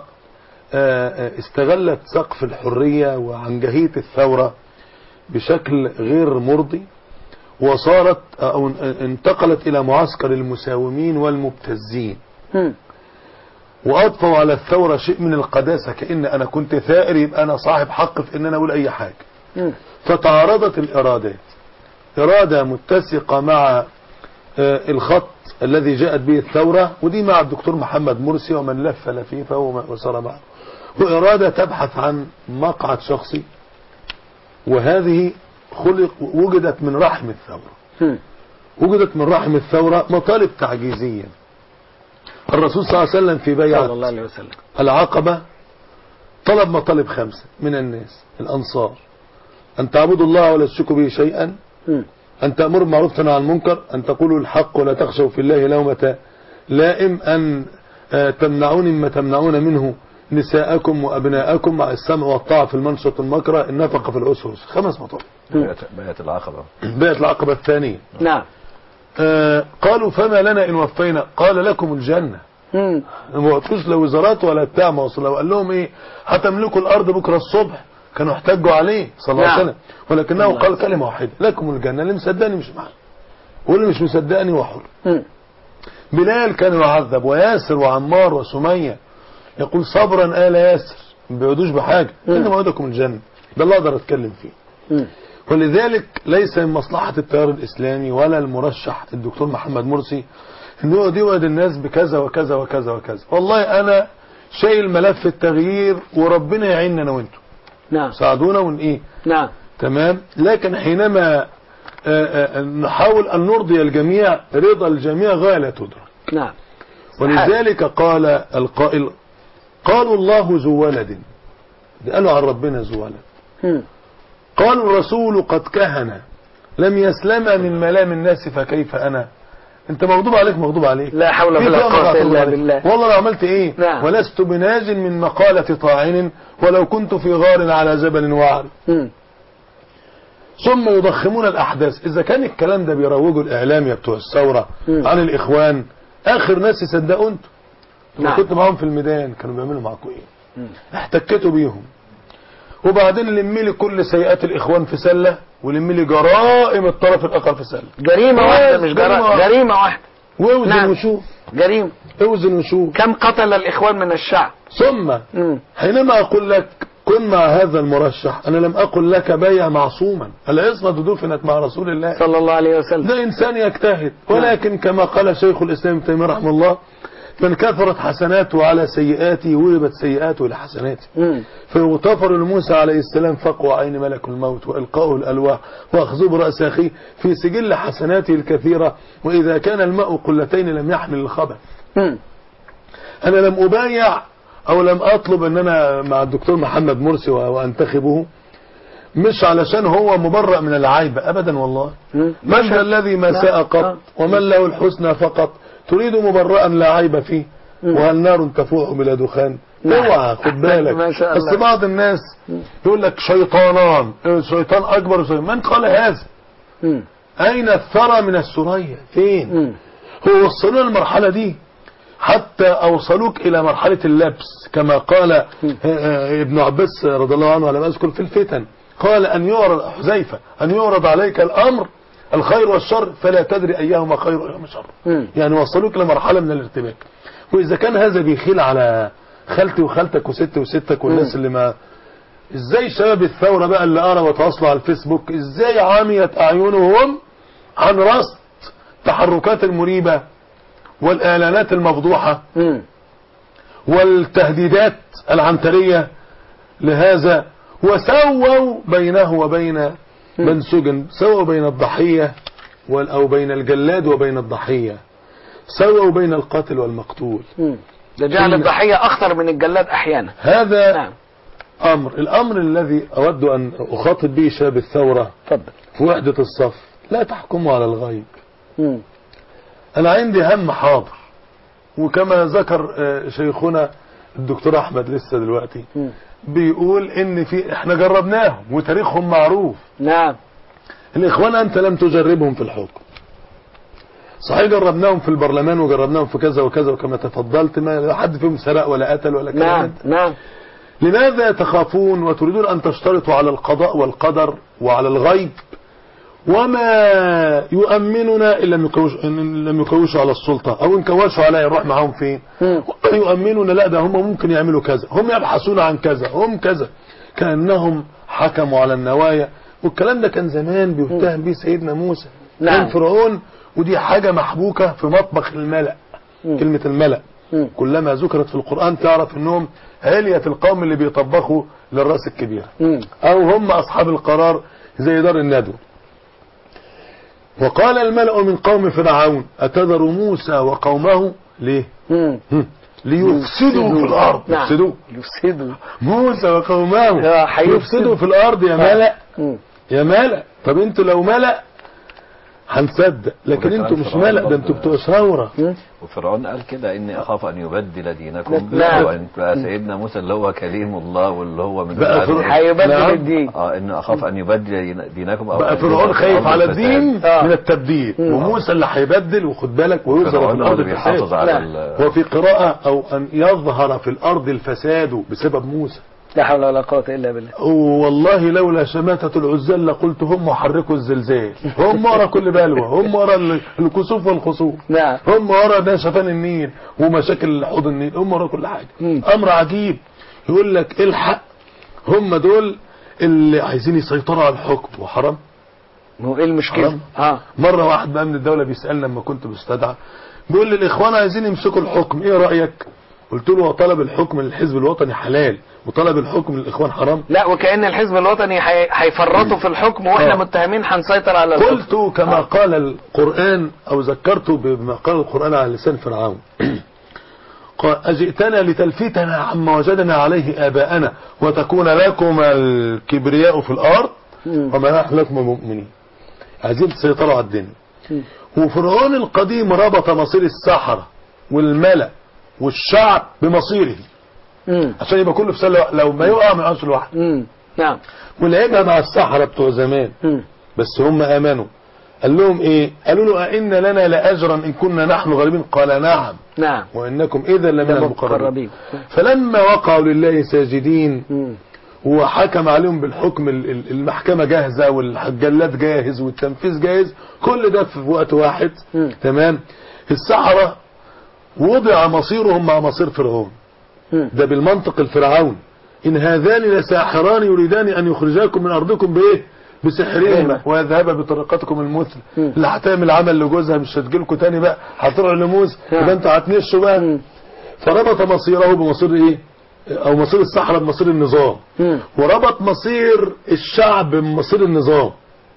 Speaker 4: استغلت سقف الحرية وعنجهية الثورة بشكل غير مرضي، وصارت أو انتقلت إلى معسكر المساومين والمبتزين، وأضفوا على الثورة شيء من القداسة، كأن أنا كنت ثائر يبقى أنا صاحب حق في أن أنا أقول أي حاجة. فتعارضت الإرادات، إرادة متسقة مع الخط الذي جاءت به الثورة، ودي مع الدكتور محمد مرسي ومن لف لفيفه وصار معه، وإرادة تبحث عن مقعد شخصي، وهذه خلق وجدت من رحم الثورة. وجدت من رحم الثورة مطالب تعجيزية. الرسول صلى الله عليه وسلم في بيعة العقبة طلب مطالب خمسة من الناس الأنصار: أن تعبدوا الله ولا تشركوا به شيئا، أن تأمروا بالمعروف وتنهوا عن المنكر، أن تقولوا الحق ولا تخشوا في الله لومة لائم، أن تمنعون مما تمنعون منه نساءكم وأبناءكم مع السمع والطاعة في المنشط والمكره، النفقة في الأسر. خمس مطالب.
Speaker 3: بيعة العقبة
Speaker 4: بيعة العقبة الثانية.
Speaker 2: نعم.
Speaker 4: آه قالوا فما لنا إن وفينا؟ قال لكم الجنة. ما وقتوش لا وزارات ولا بتاع، ما وصل. لو قال لهم ايه هتملكوا الأرض بكرة الصبح كانوا احتجوا عليه صلى الله عليه وسلم، ولكنه قال كلمة واحدة: لكم الجنة. اللي مصدقني مش معايا، واللي مش مصدقني وحر. بلال كان يعذب، وياسر وعمار وسمية، يقول صبرا آل ياسر، ما بيعودوش بحاجة، إن موعدكم الجنة. ده اللي أقدر أتكلم فيه. ولذلك ليس من مصلحة التيار الإسلامي ولا المرشح الدكتور محمد مرسي إنه يقعد يوعد الناس بكذا وكذا وكذا وكذا. والله أنا شايل ملف التغيير، وربنا يعيننا أنا وأنتم.
Speaker 2: نعم.
Speaker 4: ساعدونا ون إيه.
Speaker 2: نعم.
Speaker 4: تمام. لكن حينما آآ آآ نحاول أن نرضي الجميع، رضا الجميع غاية لا تدرك.
Speaker 2: نعم.
Speaker 4: ولذلك قال القائل: قالوا الله ذو ولد، قالوا عن ربنا ذو ولد. قالوا الرسول قد كهن، لم يسلم من ملام الناس فكيف أنا. انت مغضوب عليك مغضوب عليك،
Speaker 2: لا حول ولا قوة إلا بالله.
Speaker 4: والله لو عملت ايه.
Speaker 2: نعم.
Speaker 4: ولست بناج من مقالة طاعن، ولو كنت في غار على جبل وعر. ثم يضخمون الأحداث. إذا كان الكلام ده بيروجوا الإعلام يا بتوع الثورة عن الإخوان، آخر ناس يصدقوا انتوا. نعم. كنت معاهم في الميدان كانوا بيعملوا معاكم ايه؟ احتكتوا بيهم. وبعدين لملي كل سيئات الإخوان في سلة، ولملي جرائم الطرف الآخر في سلة.
Speaker 2: جريمة واحدة مش جرائم، جريمة واحدة.
Speaker 4: واوزن نعم. وشوف.
Speaker 2: جريمة.
Speaker 4: اوزن وشوف
Speaker 2: كم قتل الإخوان من الشعب.
Speaker 4: ثم م. حينما أقول لك كن مع هذا المرشح، أنا لم أقل لك بيع معصوما، العصمة دفنت مع رسول الله
Speaker 2: صلى الله عليه وسلم.
Speaker 4: ده إنسان يجتهد، ولكن كما قال شيخ الإسلام ابن تيمية رحمه الله: من كثرت حسناته على سيئاته وهبت سيئاته إلى حسناته. فيغتفر لموسى عليه السلام فقوى عين ملك الموت، وإلقاؤه الألواح، وأخذوه برأس أخيه في سجل حسناته الكثيرة، وإذا كان الماء قلتين لم يحمل الخبث. أنا لم أبايع أو لم أطلب أن أنا مع الدكتور محمد مرسي وأنتخبه مش علشان هو مبرأ من العيب أبدا، والله. من الذي ما ساء قط ومن له الحسنى فقط، تريد مبرأ لا عيب فيه، وهل نار تفوح بلا دخان. اوعى خد بالك. بس بعض الناس يقول لك شيطانان، شيطان أكبر وشيطان. من قال هذا؟ أين الثرى من السرية؟ فين؟ هو وصلوا المرحلة دي حتى أوصلوك إلى مرحلة اللبس، كما قال ابن عباس رضي الله عنه على ما أذكر في الفتن، قال أن يعرض حذيفة أن يعرض عليك الأمر الخير والشر فلا تدري أيهما خير وأيهما شر. يعني وصلوك لمرحلة من الارتباك. وإذا كان هذا بيخيل على خالتي وخالتك وستي وستك والناس اللي ما، إزاي شباب الثورة بقى اللي أرى وتواصلوا على الفيسبوك، إزاي عامية أعينهم عن رصد تحركات المريبة والإعلانات المفضوحة والتهديدات العنترية لهذا، وسووا بينه وبين من سجن، سووا بين الضحية أو بين الجلاد وبين الضحية، سووا بين القاتل والمقتول.
Speaker 2: ده جعل الضحية أخطر من الجلاد أحيانا.
Speaker 4: هذا نعم. أمر الأمر الذي أود أن أخاطب به شباب الثورة
Speaker 2: فضل.
Speaker 4: في وحدة الصف: لا تحكموا على الغيب. م. أنا عندي هم حاضر، وكما ذكر شيخنا الدكتور أحمد لسه دلوقتي م. بيقول إن في إحنا جربناهم وتاريخهم معروف.
Speaker 2: نعم.
Speaker 4: الإخوان أنت لم تجربهم في الحكم، صحيح جربناهم في البرلمان وجربناهم في كذا وكذا وكما تفضلت، ما حد فيهم سرق ولا قتل ولا كلام.
Speaker 2: نعم نعم.
Speaker 4: لماذا تخافون وتريدون أن تشترطوا على القضاء والقدر وعلى الغيب وما يؤمننا إن لم يكوش إن لم يكوشوا على السلطة، أو إن كوشوا عليها نروح معهم فين؟ يؤمنون لا ده هم ممكن يعملوا كذا، هم يبحثون عن كذا، هم كذا، كأنهم حكموا على النوايا. والكلام ده كان زمان بيتهم به سيدنا موسى.
Speaker 2: نعم.
Speaker 4: كان فرعون، ودي حاجة محبوكة في مطبخ الملأ. مم. كلمة الملأ مم. كلما ذكرت في القرآن تعرف انهم علية القوم اللي بيطبخوا للراس الكبير، مم. او هم اصحاب القرار زي دار الندوة. وقال الملأ من قوم فرعون أتذر موسى وقومه ليه؟ مم. ليفسدوا في الارض.
Speaker 2: نعم.
Speaker 4: يفسدوا
Speaker 2: يفسدوا
Speaker 4: موسى وقومه يفسدوا في الارض يا ملأ. مم. يا ملأ. طب انتوا لو ملأ هنصدق، لكن انتوا مش ملأ، ده انتوا بتوع ثوره.
Speaker 3: وفرعون قال كده اني اخاف ان يبدل دينكم.
Speaker 2: لا.
Speaker 3: وان سيدنا موسى اللي هو كليم الله واللي هو من
Speaker 2: هيبدل الدين.
Speaker 3: اه اني اخاف ان يبدل دينكم. أو
Speaker 4: بقى فرعون خايف على الدين آه. من التبديل، وموسى اللي هيبدل، وخد بالك ويظهر في الارض الفساد. وفي قراءه او ان يظهر في الارض الفساد بسبب موسى.
Speaker 2: لا حول ولا قوة إلا بالله.
Speaker 4: والله لولا شماتة العزال لقلت هم حركوا الزلزال، هم ورا كل بلوى، هم ورا الكسوف والخسوف،
Speaker 2: نعم.
Speaker 4: هم ورا نشفان النيل ومشاكل حوض النيل، هم ورا كل حاجة. م. أمر عجيب. يقول لك الحق، هم دول اللي عايزين يسيطروا على الحكم، وحرام.
Speaker 2: هو ايه المشكلة؟
Speaker 4: ها. مرة واحد بقى من الدولة بيسألنا لما كنت بستدعى، بيقول لي الإخوان عايزين يمسكوا الحكم، إيه رأيك؟ قلت له طلب الحكم للحزب الوطني حلال، وطلب الحكم للإخوان حرام.
Speaker 2: لا، وكأن الحزب الوطني هيفرطوا في الحكم واحنا آه. متهمين هنسيطر على الحكم.
Speaker 4: قلت كما آه. قال القرآن، او ذكرت بما قال القرآن على لسان فرعون قال أجئتنا لتلفتنا عما وجدنا عليه آباءنا وتكون لكم الكبرياء في الأرض وما نحن لكم مؤمنين. عايزين تسيطروا على الدنيا. وفرعون القديم ربط مصير السحرة والملأ والشعب بمصيره، مم. عشان يبقى كله في سله، لو ما يقع ما يقعش لوحده.
Speaker 2: نعم.
Speaker 4: ولعبها مع السحرة بتوع زمان. مم. بس هم امنوا. قال لهم ايه؟ قالوا له أئن لنا لاجرا ان كنا نحن غالبين؟ قال نعم.
Speaker 2: نعم.
Speaker 4: وانكم اذا لمن المقربين. فلما وقعوا لله ساجدين، مم. وحكم عليهم بالحكم، المحكمة جاهزة والجلاد جاهز والتنفيذ جاهز، كل ده في وقت واحد. مم. تمام. السحرة وضع مصيرهم مع مصير فرعون. ده بالمنطق الفرعون، إن هذان لساحران يريدان أن يخرجاكم من أرضكم بإيه؟ بسحرهما ويذهب بطريقتكم المثل. اللي هتعمل عمل لجوزها مش هتجيلكم تاني بقى، هتروح لموز يبقى انتوا هتنشوا بقى. فربط مصيره بمصير إيه؟ أو مصير السحرة بمصير النظام، وربط مصير الشعب بمصير النظام.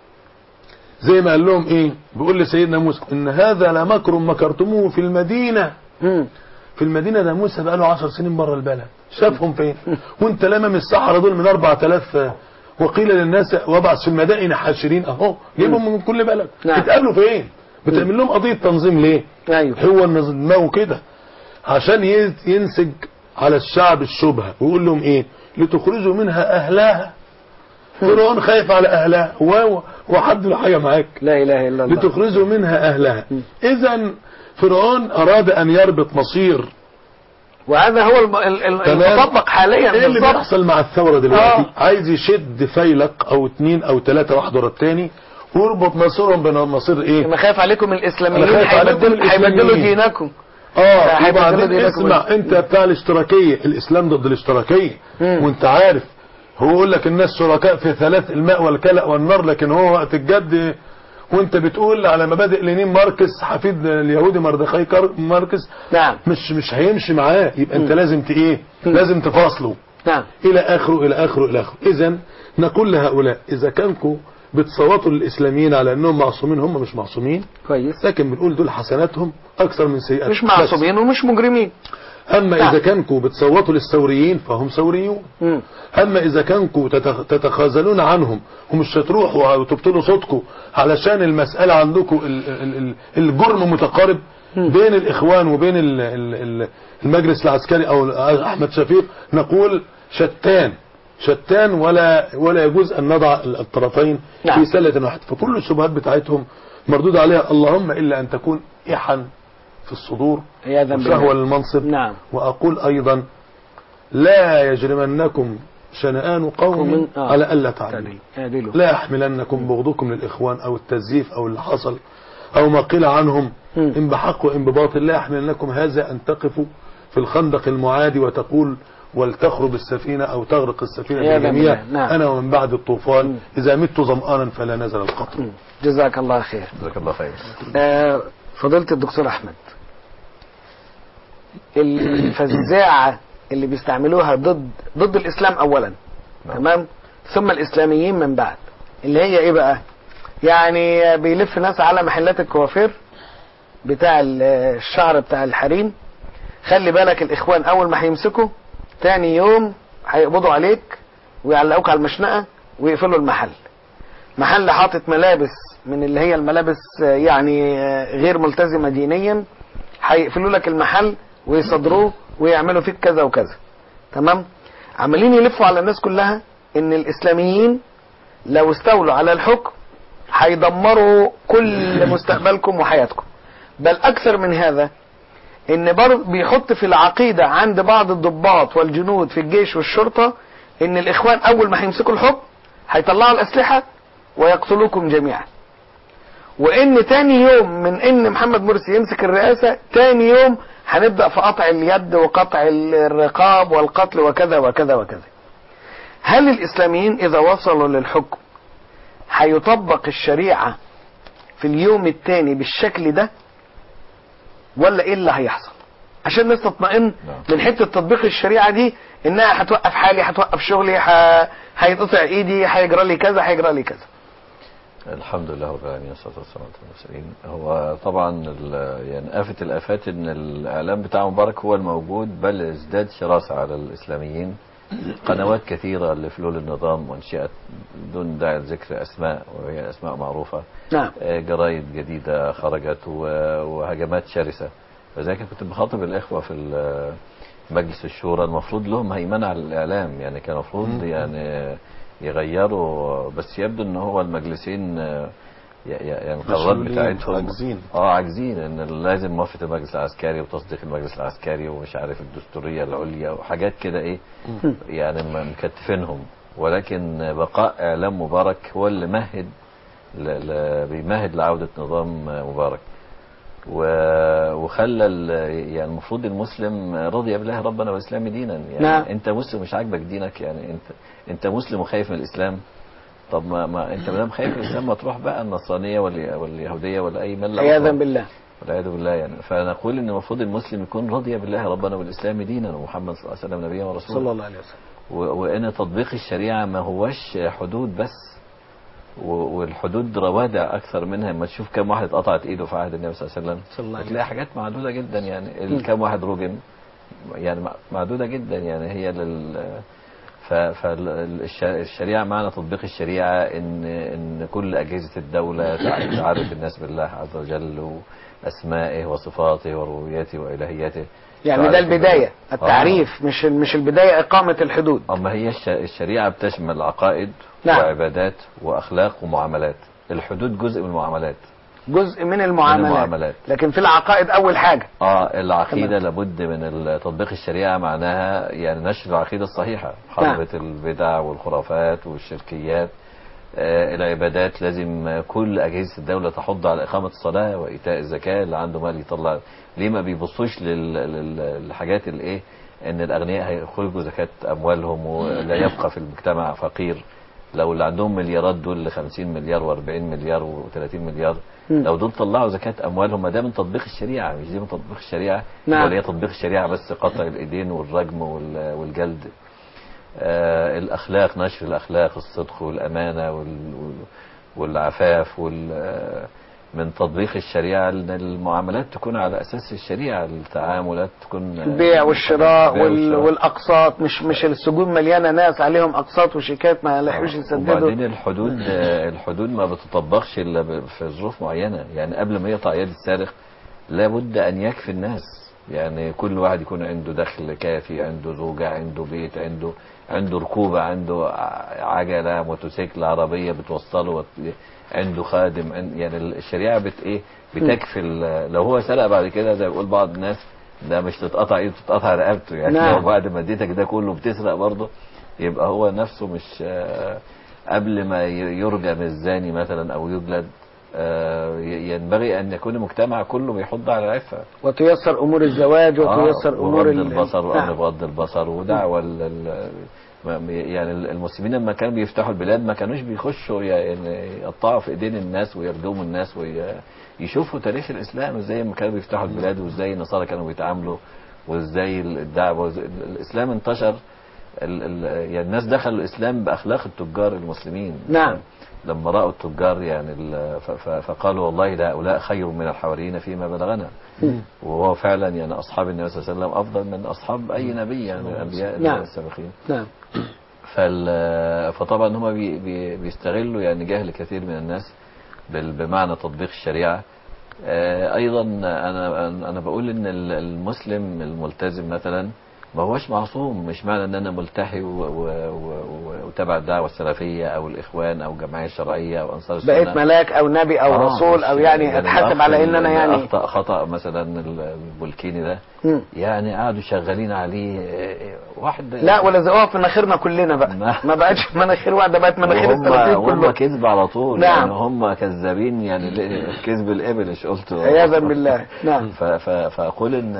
Speaker 4: زي ما قال لهم إيه؟ بيقول لسيدنا موسى إن هذا لمكر مكرتموه في المدينة. في المدينة ده موسى بقى له عشر سنين بره البلد، شافهم فين؟ وانت لمم السحرة دول من أربعة آلاف، وقيل للناس وابعث في المدائن حاشرين، اهو جيبهم من كل بلد. نعم. بتقابلوا فين؟ بتعمل لهم قضية تنظيم ليه؟ ايوه. هو دماغه كده عشان ينسج على الشعب الشبهة، ويقول لهم ايه؟ لتخرجوا منها اهلها. فرعون خايف على اهلها، هو وحد له حاجة معاك؟
Speaker 2: لا اله الا الله.
Speaker 4: لتخرجوا منها اهلها. اذا فرعون اراد ان يربط مصير،
Speaker 2: وهذا هو المطبق حاليا.
Speaker 4: ايه اللي بيحصل مع الثورة دلوقتي؟ آه. عايز يشد فيلق او اتنين او تلاتة واحد ورا التاني ويربط مصيرهم بين مصير ايه؟
Speaker 2: انا خايف عليكم الاسلاميين هيبدلوا دينكم.
Speaker 4: اه وبعدين اسمع، انت بتاع الاشتراكية، الاسلام ضد الاشتراكية. مم. وانت عارف هو يقول لك الناس شركاء في ثلاث، الماء والكلأ والنار، لكن هو وقت الجد وانت بتقول على مبادئ لينين ماركس حفيد اليهودي مردخاي ماركس.
Speaker 2: نعم.
Speaker 4: مش مش هيمشي معاه، يبقى انت لازم ت ايه؟ لازم تفاصله.
Speaker 2: نعم.
Speaker 4: الى اخره الى اخره الى اخره. اذا نقول لهؤلاء اذا كانكم بتصوتوا للاسلاميين على انهم معصومين، هم مش معصومين
Speaker 2: كويس،
Speaker 4: لكن بنقول دول حسناتهم اكثر من سيئاتهم،
Speaker 2: مش معصومين ومش مجرمين.
Speaker 4: اما نعم. اذا كانكم بتصوتوا للثوريين فهم ثوريون. مم. اما اذا كانكم تتخاذلون عنهم ومش هتروحوا وتبطلوا صوتكم علشان المسألة عندكم الجرم متقارب مم. بين الاخوان وبين المجلس العسكري او احمد شفيق، نقول شتان شتان ولا ولا يجوز ان نضع الطرفين نعم. في سلة واحدة. فكل الشبهات بتاعتهم مردود عليها، اللهم الا ان تكون إحن في الصدور
Speaker 2: عياذا بالله.
Speaker 4: وشهوة للمنصب.
Speaker 2: نعم.
Speaker 4: وأقول أيضا لا يجرمنكم شنآن قوم
Speaker 2: آه.
Speaker 4: على ألا تعدلوا،
Speaker 2: تعدلوا.
Speaker 4: لا يحملنكم بغضكم للإخوان أو التزييف أو اللي حصل أو ما قيل عنهم
Speaker 2: م.
Speaker 4: إن بحق وإن بباطل، لا يحملنكم هذا أن تقفوا في الخندق المعادي وتقول ولتخرب السفينة أو تغرق السفينة بالجميع.
Speaker 2: نعم.
Speaker 4: أنا ومن بعد الطوفان
Speaker 2: م.
Speaker 4: إذا مت ظمآنا فلا نزل القطر.
Speaker 2: م. جزاك الله خير.
Speaker 3: جزاك الله خير.
Speaker 2: آه فضيلة الدكتور أحمد، الفزاعة اللي بيستعملوها ضد ضد الإسلام أولا،
Speaker 3: نعم.
Speaker 2: تمام، ثم الإسلاميين من بعد، اللي هي إيه بقى؟ يعني بيلف ناس على محلات الكوافير بتاع الشعر بتاع الحريم، خلي بالك الإخوان أول ما هيمسكوا تاني يوم هيقبضوا عليك ويعلقوك على المشنقة ويقفلوا المحل. محل حاطط ملابس من اللي هي الملابس يعني غير ملتزمة دينيا، هيقفلوا لك المحل ويصدروه ويعملوا فيك كذا وكذا. تمام. عمالين يلفوا على الناس كلها ان الاسلاميين لو استولوا على الحكم هيدمروا كل مستقبلكم وحياتكم. بل اكثر من هذا، ان برضه بيحط في العقيدة عند بعض الضباط والجنود في الجيش والشرطة ان الاخوان اول ما هيمسكوا الحكم هيطلعوا الاسلحة ويقتلوكم جميعا، وان تاني يوم من ان محمد مرسي يمسك الرئاسة تاني يوم هنبدأ في قطع اليد وقطع الرقاب والقتل وكذا وكذا وكذا. هل الإسلاميين إذا وصلوا للحكم هيطبق الشريعة في اليوم الثاني بالشكل ده، ولا إيه اللي هيحصل؟ عشان الناس تطمئن من حتة تطبيق الشريعة دي، إنها هتوقف حالي، هتوقف شغلي، هيتقطع إيدي، هيجرى لي كذا، هيجرى لي كذا.
Speaker 3: الحمد لله رب العالمين والصلاة والسلام على المرسلين. هو طبعا يعني آفة الآفات ان الإعلام بتاع مبارك هو الموجود، بل ازداد شراسة على الإسلاميين. قنوات كثيرة لفلول النظام وانشئت بدون داعي لذكر أسماء، وهي أسماء معروفة.
Speaker 2: نعم.
Speaker 3: جرايد جديدة خرجت وهجمات شرسة. فذلك كنت بخاطب الإخوة في مجلس الشورى، المفروض لهم هيمنة على الإعلام، يعني كان المفروض يعني يغيروا، بس يبدو ان هو المجلسين يعني القرارات بتاعتهم
Speaker 4: عاجزين
Speaker 3: اه عاجزين ان لازم موافقه المجلس العسكري وتصديق المجلس العسكري ومش عارف الدستوريه العليا وحاجات كده ايه يعني مكتفينهم. ولكن بقاء اعلام مبارك هو اللي مهد ل... ل... بيمهد لعوده نظام مبارك، وخلى يعني المفروض المسلم رضي بالله ربنا والاسلام دينا. يعني
Speaker 2: نعم.
Speaker 3: انت مسلم مش عاجبك دينك، يعني انت انت مسلم وخايف من الاسلام، طب ما, ما انت ما دام خايف من الاسلام ما تروح بقى النصرانيه واليهوديه ولا اي مله
Speaker 2: عياذا بالله.
Speaker 3: والعياذ بالله. يعني فنقول ان المفروض المسلم يكون رضي بالله ربنا والاسلام دينا ومحمد صلى الله عليه وسلم نبيا ورسولا
Speaker 2: صلى الله عليه وسلم،
Speaker 3: وان تطبيق الشريعه ما هوش حدود بس، والحدود روادع اكثر منها. ما تشوف كم واحد قطعت ايده في عهد النبي صلى الله عليه وسلم، هتلاقي حاجات معدوده جدا، يعني كم واحد رجم يعني معدوده جدا. يعني هي لل فالشريعه معنى تطبيق الشريعه ان ان كل اجهزه الدوله تعرف الناس بالله عز وجل واسمائه وصفاته وربوبيته والهيته.
Speaker 2: يعني ده البدايه التعريف، آه. مش مش البدايه اقامه الحدود.
Speaker 3: اما هي الشريعه بتشمل عقائد
Speaker 2: نعم.
Speaker 3: وعبادات واخلاق ومعاملات. الحدود جزء من المعاملات،
Speaker 2: جزء من المعاملات,
Speaker 3: من المعاملات.
Speaker 2: لكن في العقائد اول حاجه
Speaker 3: اه العقيده لابد من تطبيق الشريعه، معناها يعني نشر العقيده الصحيحه، حربة نعم. البدع والخرافات والشركيات. آه العبادات لازم كل اجهزه الدوله تحض على اقامه الصلاه وايتاء الزكاه، اللي عنده مال يطلع. ليه ما بيبصوش للحاجات اللي ايه ان الاغنياء هيخرجوا زكاه اموالهم ولا يبقى في المجتمع فقير؟ لو اللي عندهم مليارات دول خمسين مليار واربعين مليار وثلاثين مليار، م. لو دول طلعوا زكاة أموالهم، ما ده من تطبيق الشريعة، مش دي من تطبيق الشريعة.
Speaker 2: نعم.
Speaker 3: ولا هي تطبيق الشريعة بس قطع الإيدين والرجم والجلد. آه الأخلاق، نشر الأخلاق، الصدق والأمانة وال والعفاف وال من تطبيق الشريعة ان المعاملات تكون على اساس الشريعة، التعاملات تكون
Speaker 2: البيع والشراء وال... والاقساط، مش مش السجون مليانه ناس عليهم اقساط وشيكات ما لحقوش يسددوا.
Speaker 3: وبعدين الحدود الحدود ما بتطبقش الا في ظروف معينة. يعني قبل ما يقطع يد السارق لابد ان يكفي الناس، يعني كل واحد يكون عنده دخل كافي، عنده زوجة، عنده بيت، عنده عنده ركوبة، عنده عجلة، موتوسيكل، عربية بتوصله، وت- عنده خادم. عن- يعني الشريعة بت ايه بتكفل. لو هو سرق بعد كده زي ما بيقول بعض الناس، ده مش تتقطع ايده، تتقطع رقبته. يعني
Speaker 2: نعم.
Speaker 3: لو بعد ما اديتك ده كله بتسرق برضه، يبقى هو نفسه مش آه، قبل ما ي- يرجم الزاني مثلا او يجلد، آه، ي- ينبغي ان يكون المجتمع كله بيحض على العفة.
Speaker 2: وتيسر امور الزواج وتيسر
Speaker 3: آه،
Speaker 2: امور
Speaker 3: وغض
Speaker 2: ال-
Speaker 3: البصر وامر
Speaker 2: نعم.
Speaker 3: بغض البصر ودعوه ال- ال- ما- يعني المسلمين لما كانوا بيفتحوا البلاد ما كانوش بيخشوا يعني يقطعوا في ايدين الناس ويرجموا الناس، ويشوفوا تاريخ الاسلام ازاي ما كانوا بيفتحوا البلاد، وازاي النصارى كانوا بيتعاملوا، وازاي الدعوه وإزاي- الاسلام انتشر. ال ال يعني الناس دخلوا الاسلام باخلاق التجار المسلمين.
Speaker 2: نعم.
Speaker 3: لما راوا التجار يعني ال- ف- ف- فقالوا والله ده هؤلاء خير من الحواريين فيما بلغنا. وهو فعلا يعني اصحاب النبي صلى الله عليه وسلم افضل من اصحاب اي نبي يعني من الانبياء
Speaker 2: نعم.
Speaker 3: السابقين.
Speaker 2: نعم.
Speaker 3: فال فطبعا هم بي بي بيستغلوا يعني جهل كثير من الناس بال- بمعنى تطبيق الشريعه. آه، ايضا انا انا بقول ان ال- المسلم الملتزم مثلا ما هوش معصوم. مش معنى ان انا ملتحي و- و- و- وتبع الدعوه السلفيه او الاخوان او الجمعيه الشرعيه او انصار السنه
Speaker 2: بقيت ملاك او نبي او
Speaker 3: آه،
Speaker 2: رسول او
Speaker 3: مش-
Speaker 2: يعني اتحاسب
Speaker 3: الأخ
Speaker 2: على ان انا
Speaker 3: اللي
Speaker 2: يعني
Speaker 3: اخطا خطا مثلا البولكيني ده،
Speaker 2: مم.
Speaker 3: يعني قعدوا شغالين عليه آه، واحد.
Speaker 2: لا ولزقوها في مناخيرنا كلنا بقى.
Speaker 3: ما-
Speaker 2: ما بقتش مناخير واحده، بقت مناخير
Speaker 3: وهم
Speaker 2: السلفيين
Speaker 3: هم
Speaker 2: كلهم.
Speaker 3: كذب على طول.
Speaker 2: نعم.
Speaker 3: يعني هم كذابين يعني ل- كذب الابل ايش قلت.
Speaker 2: عياذا بالله. نعم.
Speaker 3: ف- ف- فاقول ان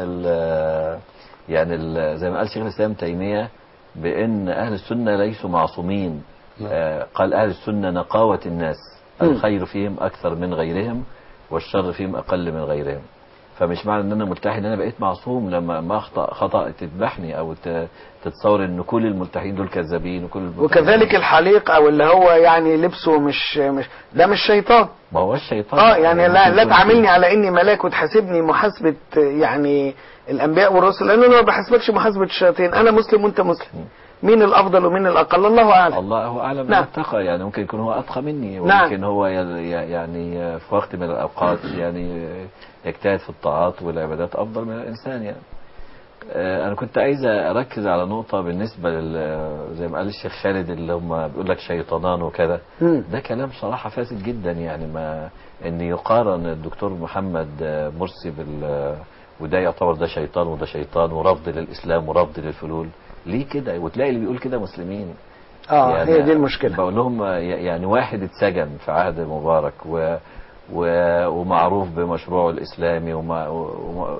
Speaker 3: ال يعني ال زي ما قال شيخ الاسلام تيميه بان اهل السنه ليسوا معصومين. آه، قال اهل السنه نقاوه الناس، الخير فيهم اكثر من غيرهم والشر فيهم اقل من غيرهم. فمش معنى ان انا ملتحي ان انا بقيت معصوم. لما ما اخطا خطا تذبحني او ت- تتصور ان كل الملتحين دول كذابين وكل الملتحين
Speaker 2: وكذلك الحليق او اللي هو يعني لبسه مش مش ده مش شيطان.
Speaker 3: ما هو الشيطان.
Speaker 2: اه يعني لا
Speaker 3: ممكن
Speaker 2: لا
Speaker 3: يكون
Speaker 2: تعاملني
Speaker 3: فيه.
Speaker 2: على اني ملاك وتحاسبني محاسبه يعني الانبياء والرسل، لان انا ما بحاسبكش محاسبه الشياطين. انا مسلم وانت مسلم، مين الافضل ومين الاقل؟ الله اعلم.
Speaker 3: الله اعلم من
Speaker 2: نعم.
Speaker 3: اتقى. يعني ممكن يكون هو اتقى مني،
Speaker 2: نعم.
Speaker 3: وممكن هو ي- يعني في وقت من الاوقات يعني يجتهد في الطاعات والعبادات افضل من الانسان يعني. آه، انا كنت عايز اركز على نقطه بالنسبه لل زي ما قال الشيخ خالد اللي هم بيقول لك شيطانان وكذا.
Speaker 2: مم.
Speaker 3: ده كلام صراحه فاسد جدا. يعني ما ان يقارن الدكتور محمد آه، مرسي بال وده يعتبر ده شيطان وده شيطان، ورفض للاسلام ورفض للفلول. ليه كده؟ وتلاقي اللي بيقول كده مسلمين.
Speaker 2: اه
Speaker 3: يعني
Speaker 2: هي دي المشكله.
Speaker 3: بقول لهم يعني واحد اتسجن في عهد مبارك و و ومعروف بمشروعه الاسلامي وما وما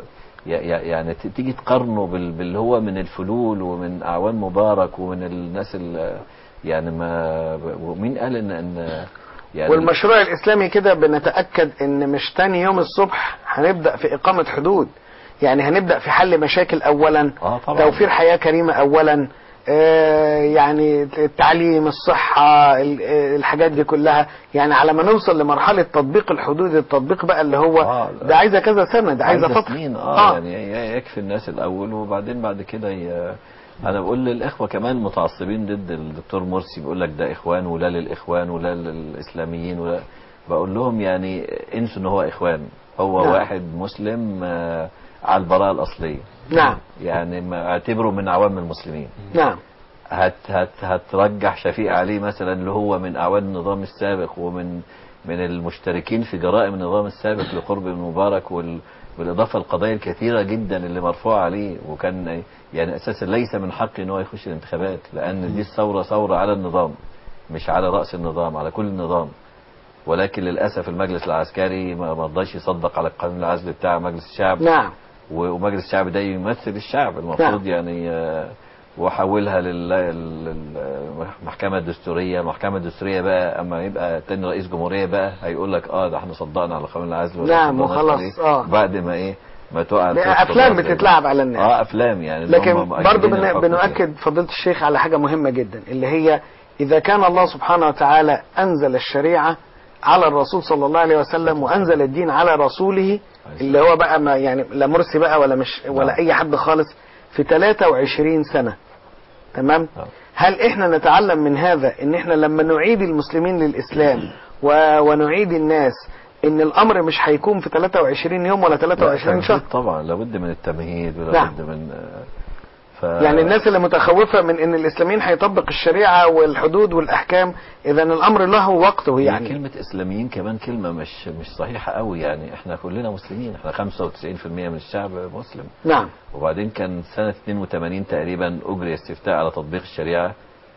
Speaker 3: يعني ت- تيجي تقارنه بال- باللي هو من الفلول ومن اعوان مبارك ومن الناس ال يعني ما ومين قال ان ان يعني
Speaker 2: والمشروع الاسلامي كده بنتاكد ان مش تاني يوم الصبح هنبدا في اقامه حدود، يعني هنبدا في حل مشاكل اولا،
Speaker 3: اه طبعا
Speaker 2: توفير حياه كريمه اولا، آه يعني التعليم، الصحه، ال- آه، الحاجات دي كلها. يعني على ما نوصل لمرحله تطبيق الحدود، التطبيق بقى اللي هو
Speaker 3: آه،
Speaker 2: ده عايزه كذا سنه، ده عايزه
Speaker 3: عايزة
Speaker 2: فتره.
Speaker 3: سنين اه, آه. يعني يكفي الناس الاول وبعدين بعد كده ي... انا بقول للاخوه كمان المتعصبين ضد الدكتور مرسي، بيقول لك ده اخوان ولا للاخوان ولا للاسلاميين ولا، بقول لهم يعني انسوا ان هو اخوان. هو
Speaker 2: نعم.
Speaker 3: واحد مسلم آه على البراءه الاصليه.
Speaker 2: نعم.
Speaker 3: يعني ما اعتبره من عوام المسلمين.
Speaker 2: نعم.
Speaker 3: هت هت هترجح شفيق عليه مثلا اللي هو من اعوان النظام السابق ومن من المشتركين في جرائم النظام السابق لقرب المبارك وال بالاضافه للقضايا الكثيره جدا اللي مرفوعه عليه، وكان يعني اساسا ليس من حقه ان هو يخش الانتخابات، لان دي الثوره ثوره على النظام مش على راس النظام، على كل النظام. ولكن للاسف المجلس العسكري ما ما رضاش يصدق على القانون العزل بتاع مجلس الشعب.
Speaker 2: نعم.
Speaker 3: ومجلس الشعب ده يمثل الشعب المفروض.
Speaker 2: نعم.
Speaker 3: يعني آه، وحولها للمحكمة الدستورية. المحكمة الدستورية بقى اما يبقى تاني رئيس جمهورية بقى هيقول لك اه ده احنا صدقنا على قانون العزل ولا
Speaker 2: نعم،
Speaker 3: ما صدقناش
Speaker 2: وخلاص.
Speaker 3: عليه.
Speaker 2: اه
Speaker 3: بعد ما ايه ما تقع
Speaker 2: ده افلام بتتلعب على الناس.
Speaker 3: اه افلام يعني.
Speaker 2: لكن
Speaker 3: هم
Speaker 2: برضو
Speaker 3: مؤكدين
Speaker 2: بن-
Speaker 3: الحكم
Speaker 2: بنؤكد فضيلة الشيخ على حاجة مهمة جدا، اللي هي إذا كان الله سبحانه وتعالى أنزل الشريعة على الرسول صلى الله عليه وسلم وأنزل الدين على رسوله، اللي هو بقى ما يعني لا مرسي بقى ولا مش ولا
Speaker 3: نعم.
Speaker 2: أي حد خالص، في ثلاثة وعشرين سنة. تمام.
Speaker 3: نعم.
Speaker 2: هل احنا نتعلم من هذا ان احنا لما نعيد المسلمين للإسلام و- ونعيد الناس ان الامر مش هيكون في ثلاثة وعشرين يوم ولا ثلاثة وعشرين شهر.
Speaker 3: طبعا لابد من التمهيد ولابد
Speaker 2: نعم.
Speaker 3: من ف...
Speaker 2: يعني الناس اللي متخوفة من ان الاسلاميين هيطبق الشريعة والحدود والاحكام، اذا الامر له وقته. يعني
Speaker 3: كلمة اسلاميين كمان كلمة مش مش صحيحة قوي. يعني احنا كلنا مسلمين، احنا خمسة وتسعين بالمئة من الشعب مسلم.
Speaker 2: نعم.
Speaker 3: وبعدين كان سنة اثنين وثمانين تقريبا اجري استفتاء على تطبيق الشريعة.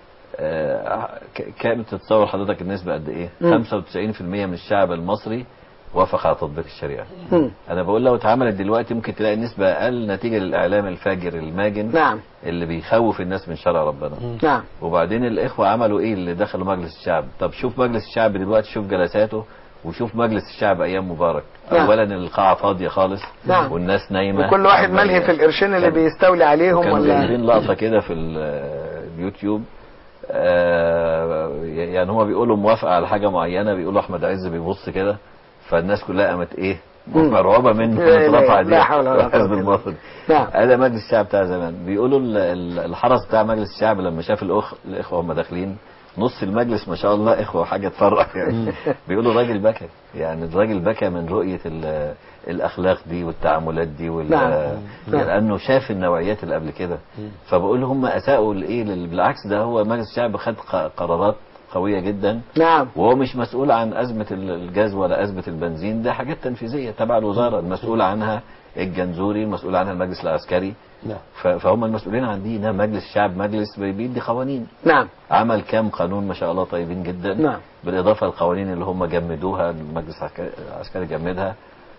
Speaker 3: آه كانت تتصور حضرتك النسبة قد ايه؟
Speaker 2: م.
Speaker 3: خمسة وتسعين بالمئة من الشعب المصري وافق على تطبيق الشريعة.
Speaker 2: م.
Speaker 3: انا بقول لو اتعملت دلوقتي ممكن تلاقي النسبة اقل نتيجة للاعلام الفاجر الماجن.
Speaker 2: نعم.
Speaker 3: اللي بيخوف الناس من شرع ربنا.
Speaker 2: نعم.
Speaker 3: وبعدين الاخوة عملوا ايه اللي دخلوا مجلس الشعب؟ طب شوف مجلس الشعب دلوقتي، شوف جلساته وشوف مجلس الشعب ايام مبارك.
Speaker 2: نعم.
Speaker 3: اولا القاعة فاضية خالص.
Speaker 2: نعم.
Speaker 3: والناس نايمة
Speaker 2: وكل واحد ملهي في القرشين اللي بيستولي عليهم.
Speaker 3: كانوا
Speaker 2: ولا
Speaker 3: جايبين لقطة كده في اليوتيوب. آه يعني هما بيقولوا موافقة على حاجة معينة، بيقولوا احمد عز بيبص كده، فالناس كلها قامت ايه مرعوبة منه رفع
Speaker 2: لا حول ولا قوة
Speaker 3: حزب المصري.
Speaker 2: نعم.
Speaker 3: هذا مجلس الشعب بتاع زمان. بيقولوا الحرس بتاع مجلس الشعب لما شاف الأخ الاخوه هم داخلين نص المجلس ما شاء الله اخوه حاجه تفرح يعني. بيقولوا الراجل بكى، يعني الراجل بكى من رؤيه الاخلاق دي والتعاملات دي وال
Speaker 2: نعم.
Speaker 3: لانه شاف النوعيات اللي قبل كده. فبقول هم اساءوا لايه؟ بالعكس ده هو مجلس الشعب خد قرارات قوية جدا.
Speaker 2: نعم.
Speaker 3: وهو مش مسؤول عن أزمة الجاز ولا أزمة البنزين، ده حاجات تنفيذية تبع الوزارة، المسؤول عنها الجنزوري، المسؤول عنها المجلس العسكري.
Speaker 4: نعم.
Speaker 3: فهم المسؤولين عن دي. مجلس الشعب مجلس بيدي قوانين.
Speaker 2: نعم.
Speaker 3: عمل كام قانون ما شاء الله طيبين جدا.
Speaker 2: نعم.
Speaker 3: بالإضافة للقوانين اللي هم جمدوها، المجلس العسكري جمدها.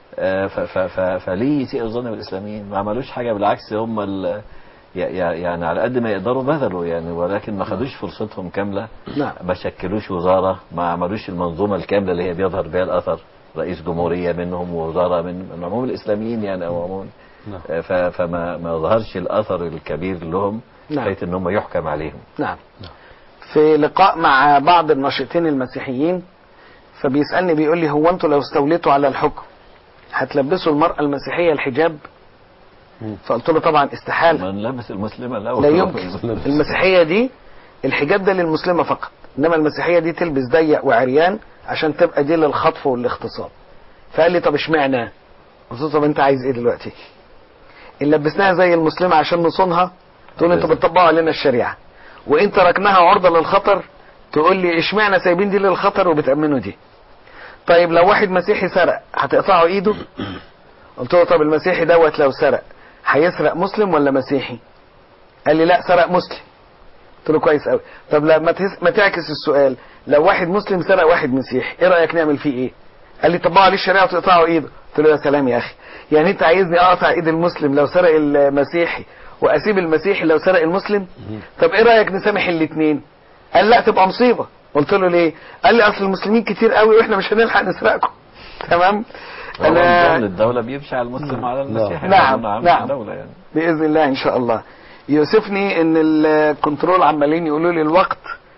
Speaker 3: فليه يسيء الظن بالإسلاميين؟ ما عملوش حاجة، بالعكس هم ال يعني على قد ما يقدروا بذلوا يعني، ولكن ما خدوش فرصتهم كاملة.
Speaker 2: نعم.
Speaker 3: ما شكلوش وزارة، ما عملوش المنظومة الكاملة اللي هي بيظهر بها الأثر، رئيس جمهورية منهم ووزارة من عموم الإسلاميين يعني أو عموم.
Speaker 2: نعم.
Speaker 3: فما ما ظهرش الأثر الكبير لهم.
Speaker 2: نعم.
Speaker 3: حيث أنهم يحكم عليهم.
Speaker 2: نعم. في لقاء مع بعض الناشطين المسيحيين فبيسألني بيقول لي هو أنتوا لو استوليتوا على الحكم هتلبسوا المرأة المسيحية الحجاب؟ فقلت له طبعا استحالة.
Speaker 3: من لبس المسلمة الأول
Speaker 2: لا يمكن. المسيحية دي الحجاب ده للمسلمة فقط، إنما المسيحية دي تلبس ضيق وعريان عشان تبقى دي للخطف والاغتصاب. فقال لي طب اشمعنى؟ قلت له طب انت عايز ايه دلوقتي؟ ان لبسناها زي المسلمة عشان نصونها تقول انتوا بتطبقوا علينا الشريعة، وان تركناها عرضة للخطر تقول لي اشمعنى سايبين دي للخطر وبتأمنوا دي؟ طيب لو واحد مسيحي سرق هتقطعوا ايده؟ قلت له طب المسيحي دوت لو سرق هيسرق مسلم ولا مسيحي؟ قال لي لا سرق مسلم. قلت له كويس قوي. طب لما تس... ما تعكس السؤال، لو واحد مسلم سرق واحد مسيحي ايه رايك نعمل فيه ايه؟ قال لي طبقوا عليه الشريعه وتقطعوا ايده. قلت له يا سلام يا اخي، يعني انت عايزني اقطع ايد المسلم لو سرق المسيحي واسيب المسيحي لو سرق المسلم؟ طب ايه رايك نسامح الاثنين؟ قال لا تبقى مصيبه. قلت له ليه؟ قال لي اصل المسلمين كتير قوي واحنا مش هنلحق نسرقكم. تمام.
Speaker 3: انا الدوله بيمشي على المسلم على المسيحي.
Speaker 2: نعم. نعم.
Speaker 3: الدولة يعني.
Speaker 2: باذن الله ان شاء الله. يوسفني ان الكنترول عمالين يقولوا لي الوقت،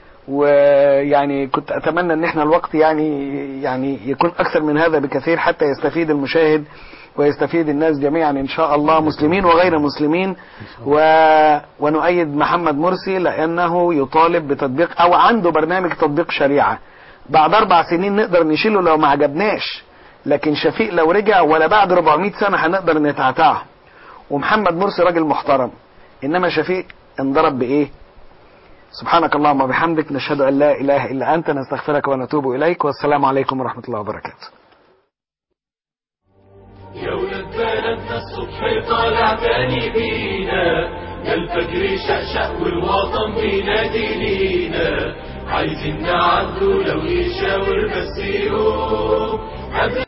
Speaker 2: ويعني كنت اتمنى ان احنا الوقت يعني يعني يكون اكثر من هذا بكثير حتى يستفيد المشاهد ويستفيد الناس جميعا ان شاء الله، مسلمين وغير مسلمين. و... ونؤيد محمد مرسي لانه يطالب بتطبيق او عنده برنامج تطبيق شريعة. بعد اربع سنين نقدر نشيله لو ما عجبناش، لكن شفيق لو رجع ولا بعد أربعمائة سنة هنقدر نتعتعه. ومحمد مرسي راجل محترم، انما شفيق انضرب بايه؟ سبحانك اللهم وبحمدك نشهد ان لا اله الا انت نستغفرك ونتوب اليك، والسلام عليكم ورحمة الله وبركاته.
Speaker 1: يا ولد بلدنا الصبح طالع تاني بينا، يا الفجر شقشق والوطن بينادي لينا، عايزين نعدوا لو يشاور بس يقوم